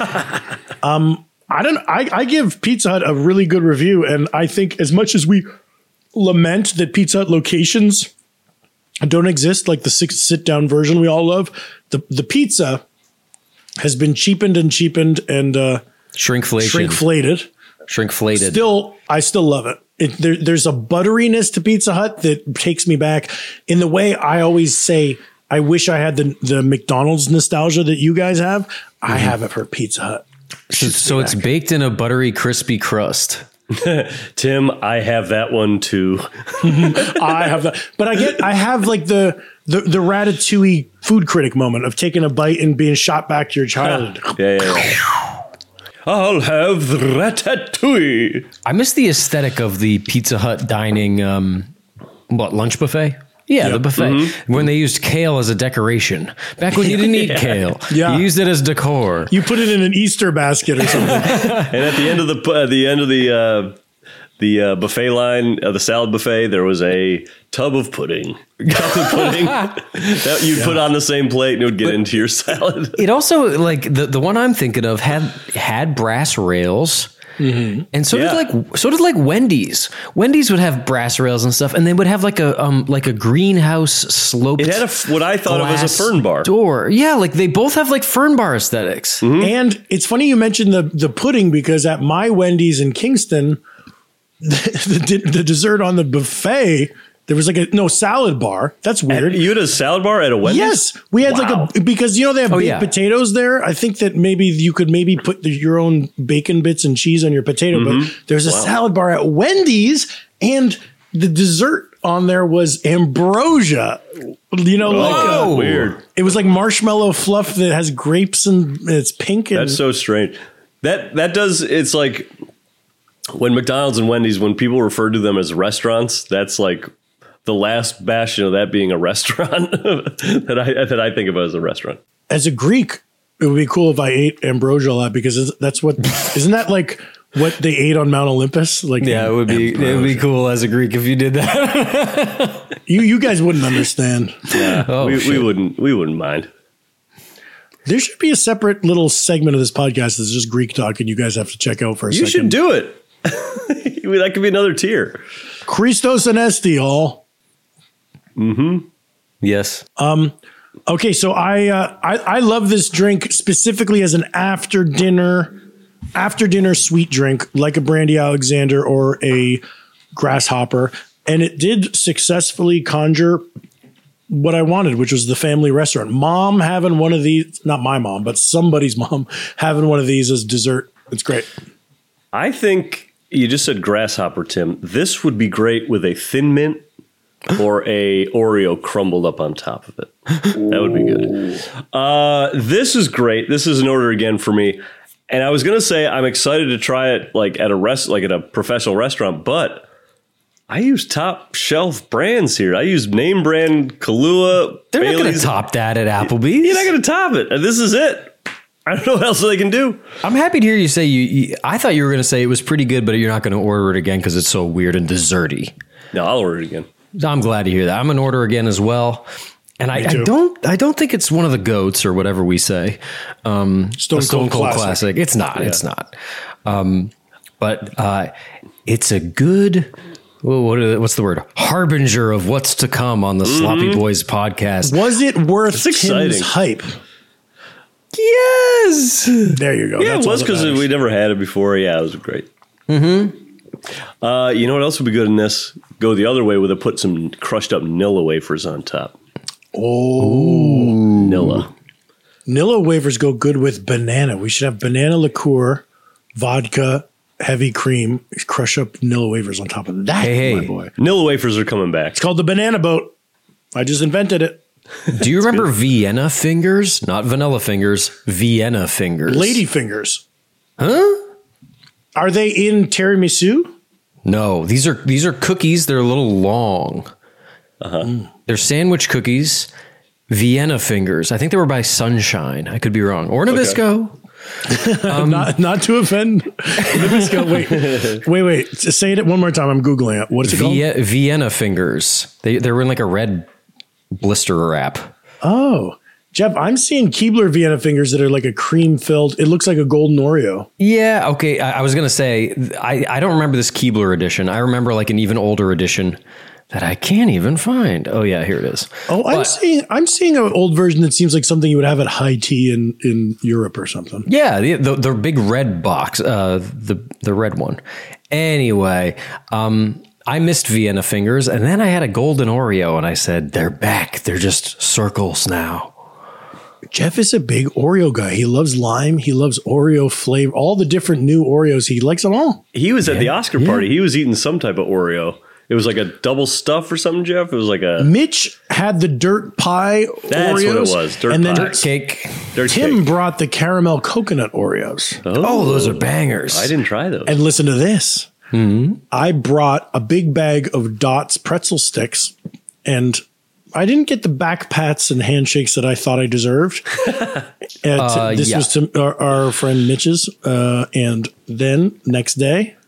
um, I don't. I, I give Pizza Hut a really good review, and I think as much as we lament that Pizza Hut locations don't exist, like the six sit down version we all love, the the pizza has been cheapened and cheapened and uh, Shrinkflation. shrinkflated. Shrinkflated. Still, I still love it. It, there, there's a butteriness to Pizza Hut that takes me back in the way I always say, I wish I had the, the McDonald's nostalgia that you guys have. I have it for Pizza Hut. So, so it's baked in a buttery, crispy crust. Tim, I have that one too. I have that, but I get, I have like the, the, the Ratatouille food critic moment of taking a bite and being shot back to your childhood. Yeah, yeah, yeah. I'll have the ratatouille. I miss the aesthetic of the Pizza Hut dining, um, what, lunch buffet? Yeah, Yep. the buffet. Mm-hmm. When they used kale as a decoration. Back when you didn't eat Yeah. kale. Yeah. You used it as decor. You put it in an Easter basket or something. And at the end of the at the end of the uh, the uh, buffet line, uh, the salad buffet, there was a tub of pudding, chocolate pudding that you'd put on the same plate and it would get into your salad. It also, like, the, the one I'm thinking of had had brass rails. Mm-hmm. And so Yeah. did like so did like Wendy's. Wendy's would have brass rails and stuff, and they would have like a um like a greenhouse sloped. It had a, what I thought of as a glass fern bar. door. Yeah, like they both have like fern bar aesthetics. Mm-hmm. And it's funny you mentioned the the pudding because at my Wendy's in Kingston, the, the, the dessert on the buffet, there was like a no salad bar. That's weird. You had a salad bar at a Wendy's? Yes, we had Wow. like a because you know they have Oh, baked yeah. potatoes there. I think that maybe you could maybe put the, your own bacon bits and cheese on your potato. Mm-hmm. But there's a salad bar at Wendy's, and the dessert on there was ambrosia. You know, like Oh, uh, weird. It was like marshmallow fluff that has grapes and it's pink. And That's so strange. That that does. It's like when McDonald's and Wendy's, when people refer to them as restaurants, that's like the last bastion of that being a restaurant that I that I think of as a restaurant. as a Greek, it would be cool if I ate ambrosia a lot because that's what isn't that like what they ate on Mount Olympus? Like Yeah, it would be it would be cool as a Greek if you did that. you you guys wouldn't understand. Yeah, Oh, we, we shit. wouldn't we wouldn't mind. There should be a separate little segment of this podcast that's just Greek talk, and you guys have to check out for a You second. should do it. I mean, that could be another tier. Christos Anesti, all. Yes. Okay, so I, uh, I I love this drink specifically as an after dinner after dinner sweet drink, like a Brandy Alexander or a Grasshopper, and it did successfully conjure what I wanted, which was the family restaurant. Mom having one of these, not my mom, but somebody's mom having one of these as dessert. It's great. I think you just said grasshopper, Tim. This would be great with a thin mint or a Oreo crumbled up on top of it. That would be good. Uh, this is great. This is an order again for me. And I was gonna say I'm excited to try it like at a rest, like at a professional restaurant, but I use top shelf brands here. I use name brand Kahlua. They're not going to Bailey's. top that at Applebee's. You're not going to top it. And this is it. I don't know what else they can do. I'm happy to hear you say you, you I thought you were going to say it was pretty good, but you're not going to order it again because it's so weird and desserty. No, I'll order it again. I'm glad to hear that. I'm going to order again as well. And I, I too. don't I don't think it's one of the goats or whatever we say. Um, Stone a Stone Cold Cold Classic. Classic. It's not. It's not. Um, but uh, it's a good... Well, what are, what's the word? Harbinger of what's to come on the Sloppy Boys podcast. Was it worth It's exciting. Tim's hype? Yes. There you go. Yeah, That's it all was that because matters. we never had it before. Yeah, it was great. Mm-hmm. Uh, you know what else would be good in this? Go the other way with it. Put some crushed up Nilla wafers on top. Oh, Nilla. Nilla wafers go good with banana. We should have banana liqueur, vodka, heavy cream, crush up Nilla wafers on top of that. Hey, my hey. boy. Nilla wafers are coming back. It's called the banana boat. I just invented it. Do you remember Vienna fingers? Not vanilla fingers. Vienna fingers. Lady fingers. Huh? Are they in tiramisu? No, these are these are cookies. They're a little long. Uh-huh. They're sandwich cookies. Vienna fingers. I think they were by Sunshine. I could be wrong. Or Nabisco. Um, not, not to offend Nabisco. Wait, wait, wait. Say it one more time. I'm Googling it. What is it called? Vie- Vienna fingers. They they're in like a red blister wrap. Oh, Jeff, I'm seeing Keebler Vienna fingers that are like a cream filled. It looks like a golden Oreo. Yeah, okay. I, I was gonna say I, I don't remember this Keebler edition. I remember like an even older edition that I can't even find. Oh yeah, here it is. Oh, I'm But- seeing I'm seeing an old version that seems like something you would have at high tea in, in Europe or something. Yeah, the, the the big red box, uh, the the red one. Anyway, um, I missed Vienna fingers, and then I had a golden Oreo, and I said, "They're back. They're just circles now." Jeff is a big Oreo guy. He loves lime. He loves Oreo flavor. All the different new Oreos. He likes them all. He was at the Oscar party. He was eating some type of Oreo. It was like a double stuff or something, Jeff. It was like a Mitch had the dirt pie That's Oreos. what it was, dirt and then pie. Dirt cake. dirt Tim cake. brought the caramel coconut Oreos. Oh, those are bangers. I didn't try those. And listen to this. Mm-hmm. I brought a big bag of Dots pretzel sticks, and I didn't get the back pats and handshakes that I thought I deserved. And Uh, this yeah. was to our, our friend Mitch's, uh, and then next day,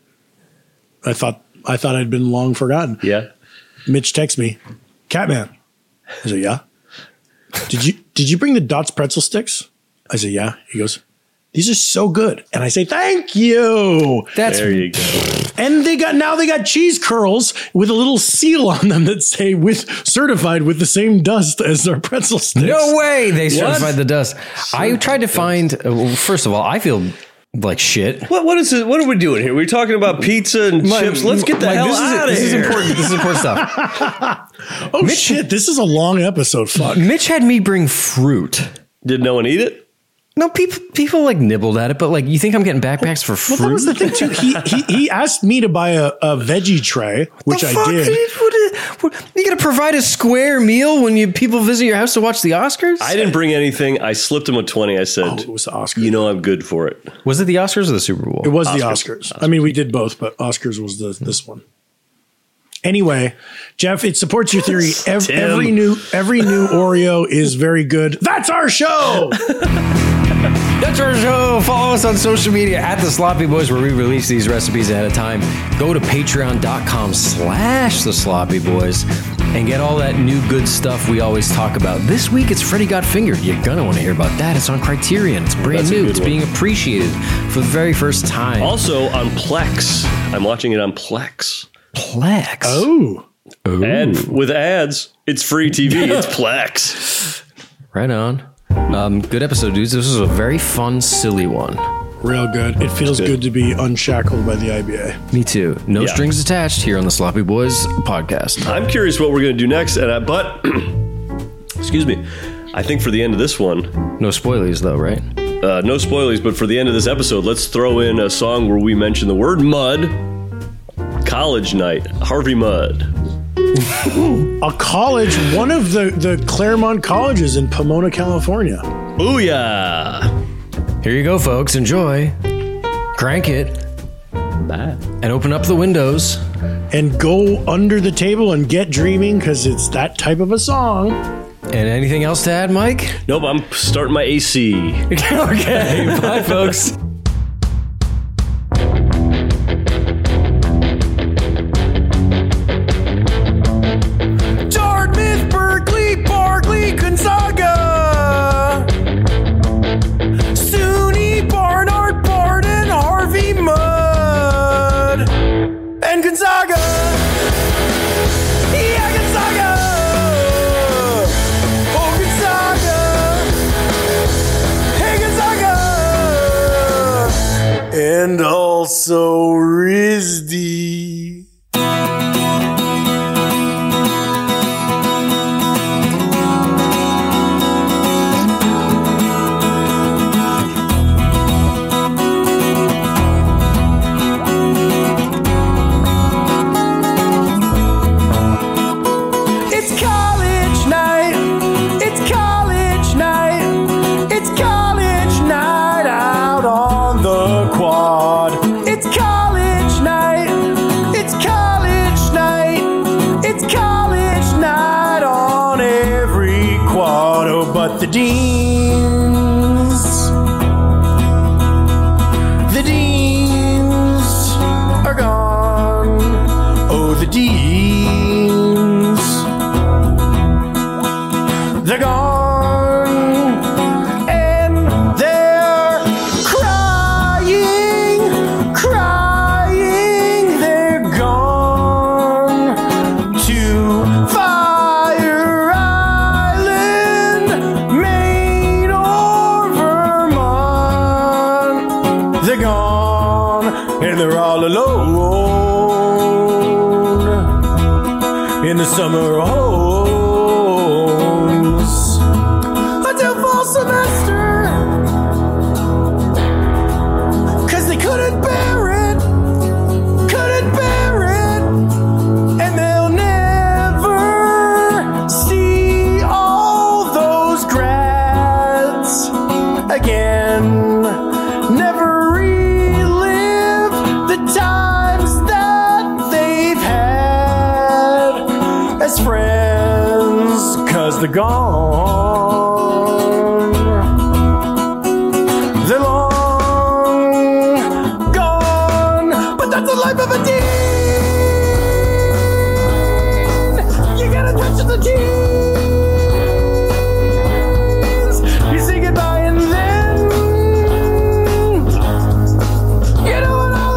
I thought I thought I'd been long forgotten. Yeah. Mitch texts me, Catman. I said, yeah. Did you did you bring the Dots pretzel sticks? I said, yeah. He goes, these are so good. And I say, thank you. That's There you go. And they got now they got cheese curls with a little seal on them that say with certified with the same dust as our pretzel sticks. no way they What? certified the dust. I tried to find. Uh, well, first of all, I feel like shit. What what is it? What are we doing here? We're talking about pizza and Mike, chips. Let's get the Mike, hell this is- out of this here. is important. This is important stuff. Oh shit, this is a long episode. Fuck. Mitch had me bring fruit. Did no one eat it? No, people people like nibbled at it, but like, you think I'm getting backpacks for fruit? Well, that was the thing too. He he, he asked me to buy a, a veggie tray, which The I fuck? did. What is- what- you gonna provide a square meal when you people visit your house to watch the Oscars? I didn't bring anything. I slipped him a twenty. I said, Oh, it was the Oscars. you know I'm good for it. Was it the Oscars or the Super Bowl? It was the Oscars. Oscars. I mean, we did both, but Oscars was the this one. Anyway, Jeff, it supports your theory. Ev- Tim. every new every new Oreo is very good. That's our show. That's our show. Follow us on social media at The Sloppy Boys, where we release these recipes ahead of time. Go to patreon.com slash The Sloppy Boys and get all that new good stuff we always talk about. This week, it's Freddy Got Fingered. You're going to want to hear about that. It's on Criterion. It's brand That's a new. good It's one. being appreciated for the very first time. Also on Plex. I'm watching it on Plex. Plex. Oh. Ooh. And with ads, it's free T V. It's Plex. Right on. Um, good episode, dudes. This was a very fun, silly one. Real good. It feels good to be unshackled by the I B A. Me too. No Yeah. strings attached here on the Sloppy Boys podcast. I'm curious what we're going to do next. And I, but, excuse me, I think for the end of this one, No spoilies, though, right? uh, no spoilers, but for the end of this episode, let's throw in a song where we mention the word mud. College night, Harvey Mudd. A college, one of the, the Claremont colleges in Pomona, California. Booyah! Here you go, folks. Enjoy. Crank it. Bye. And open up the windows. And go under the table and get dreaming because it's that type of a song. And anything else to add, Mike? Nope, I'm starting my A C. Okay. Bye, folks. Dartmouth, Berkeley, Barkley, Gonzaga. SUNY, Barnard, Barden, Harvey Mudd. And Gonzaga. Yeah, Gonzaga. Oh, Gonzaga. Hey, Gonzaga. And also RISD. It's college night. It's college night. It's college night out on the quad. It's college night. It's college night. It's college night on every quad. Oh, but the deans, the deans are gone. Oh, the deans, they're gone, and they're crying, crying. They're gone to Fire Island, Maine or Vermont. They're gone, and they're all alone in the summer homes until fall semester, 'cause they couldn't bear it, couldn't bear it, and they'll never see all those grads again, never relive the times that they've had as friends. they're gone. They're long gone, but that's the life of a teen. You gotta touch the teens. You say goodbye and then you do it all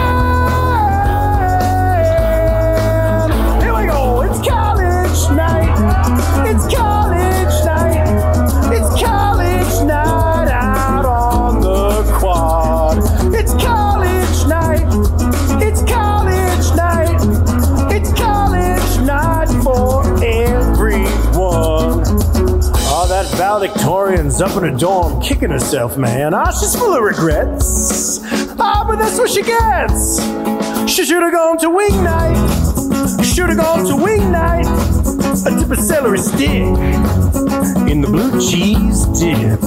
again. Here we go. It's college night. It's college night. It's college night out on the quad. It's college night. It's college night. It's college night for everyone. Oh, that valedictorian's up in her dorm kicking herself, man. Ah, she's full of regrets. Ah, but that's what she gets. She should have gone to wing night. Should have gone to wing night. A dip of celery stick in the blue cheese dip.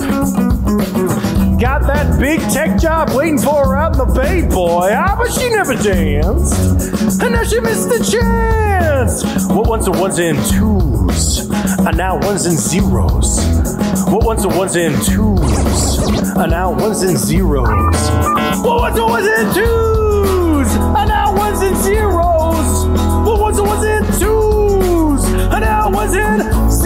Got that big tech job waiting for her out in the Bay, boy. Ah, but she never danced. And now she missed the chance. What once are ones and twos are now ones and zeros. What once are ones and twos are now ones and zeros. What once are ones and twos are now ones and zeros. What once are ones and twos are now ones and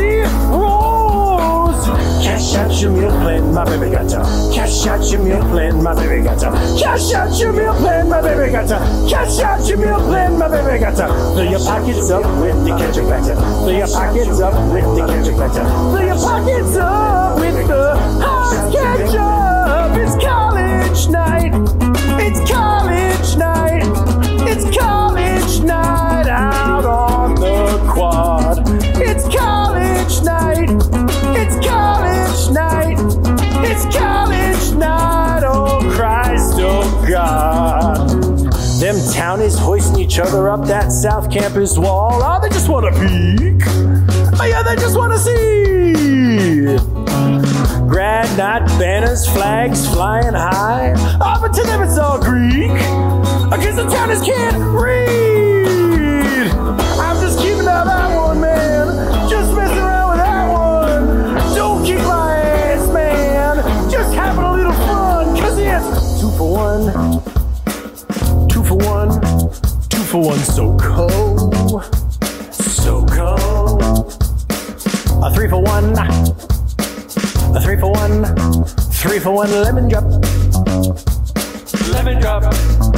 zeros. Cash out your meal plan, my baby got ya. Cash out your meal plan, my baby got ya. Cash out your meal plan, my baby got ya. Cash out your meal plan, my baby got ya. Fill your pockets up with the ketchup factor. Fill your pockets up with the ketchup factor. Fill your pockets up with the hot ketchup. It's college night. It's college night. It's college night out on the quad. It's college night. It's college night. It's college night. Oh Christ, oh God. Them townies hoisting each other up that South Campus wall. Oh, they just want to peek. Oh yeah, they just want to see. Grad night banners, flags flying high. Oh, but to them it's all Greek. Because the townies can't read. I'm just keeping out that one, man. Just messing around with that one. Don't kick my ass, man. Just having a little fun. Cause it's two for one. Two for one. Two for one. So cold. So cold. A three for one. A three for one. Three for one lemon drop. Lemon drop.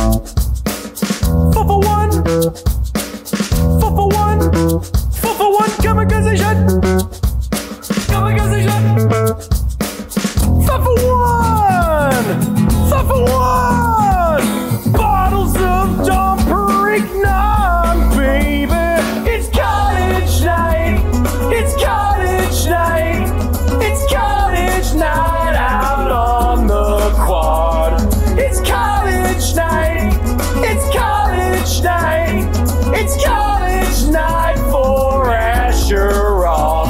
Four for one. Four for one. Four for one. Kamikaze shot. Kamikaze shot. Four for one. Four for one. Bottles of Dom Perignon, baby. It's college night. It's college night. It's college night out on the quad. It's college night. It's college night. It's college night for Asher Roth.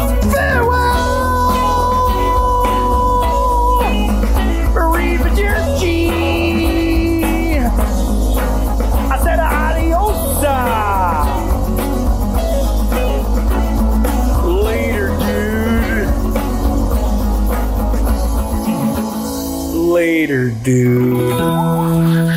Farewell. Arrivederci. I said adiosa. Later, dude. Later, dude.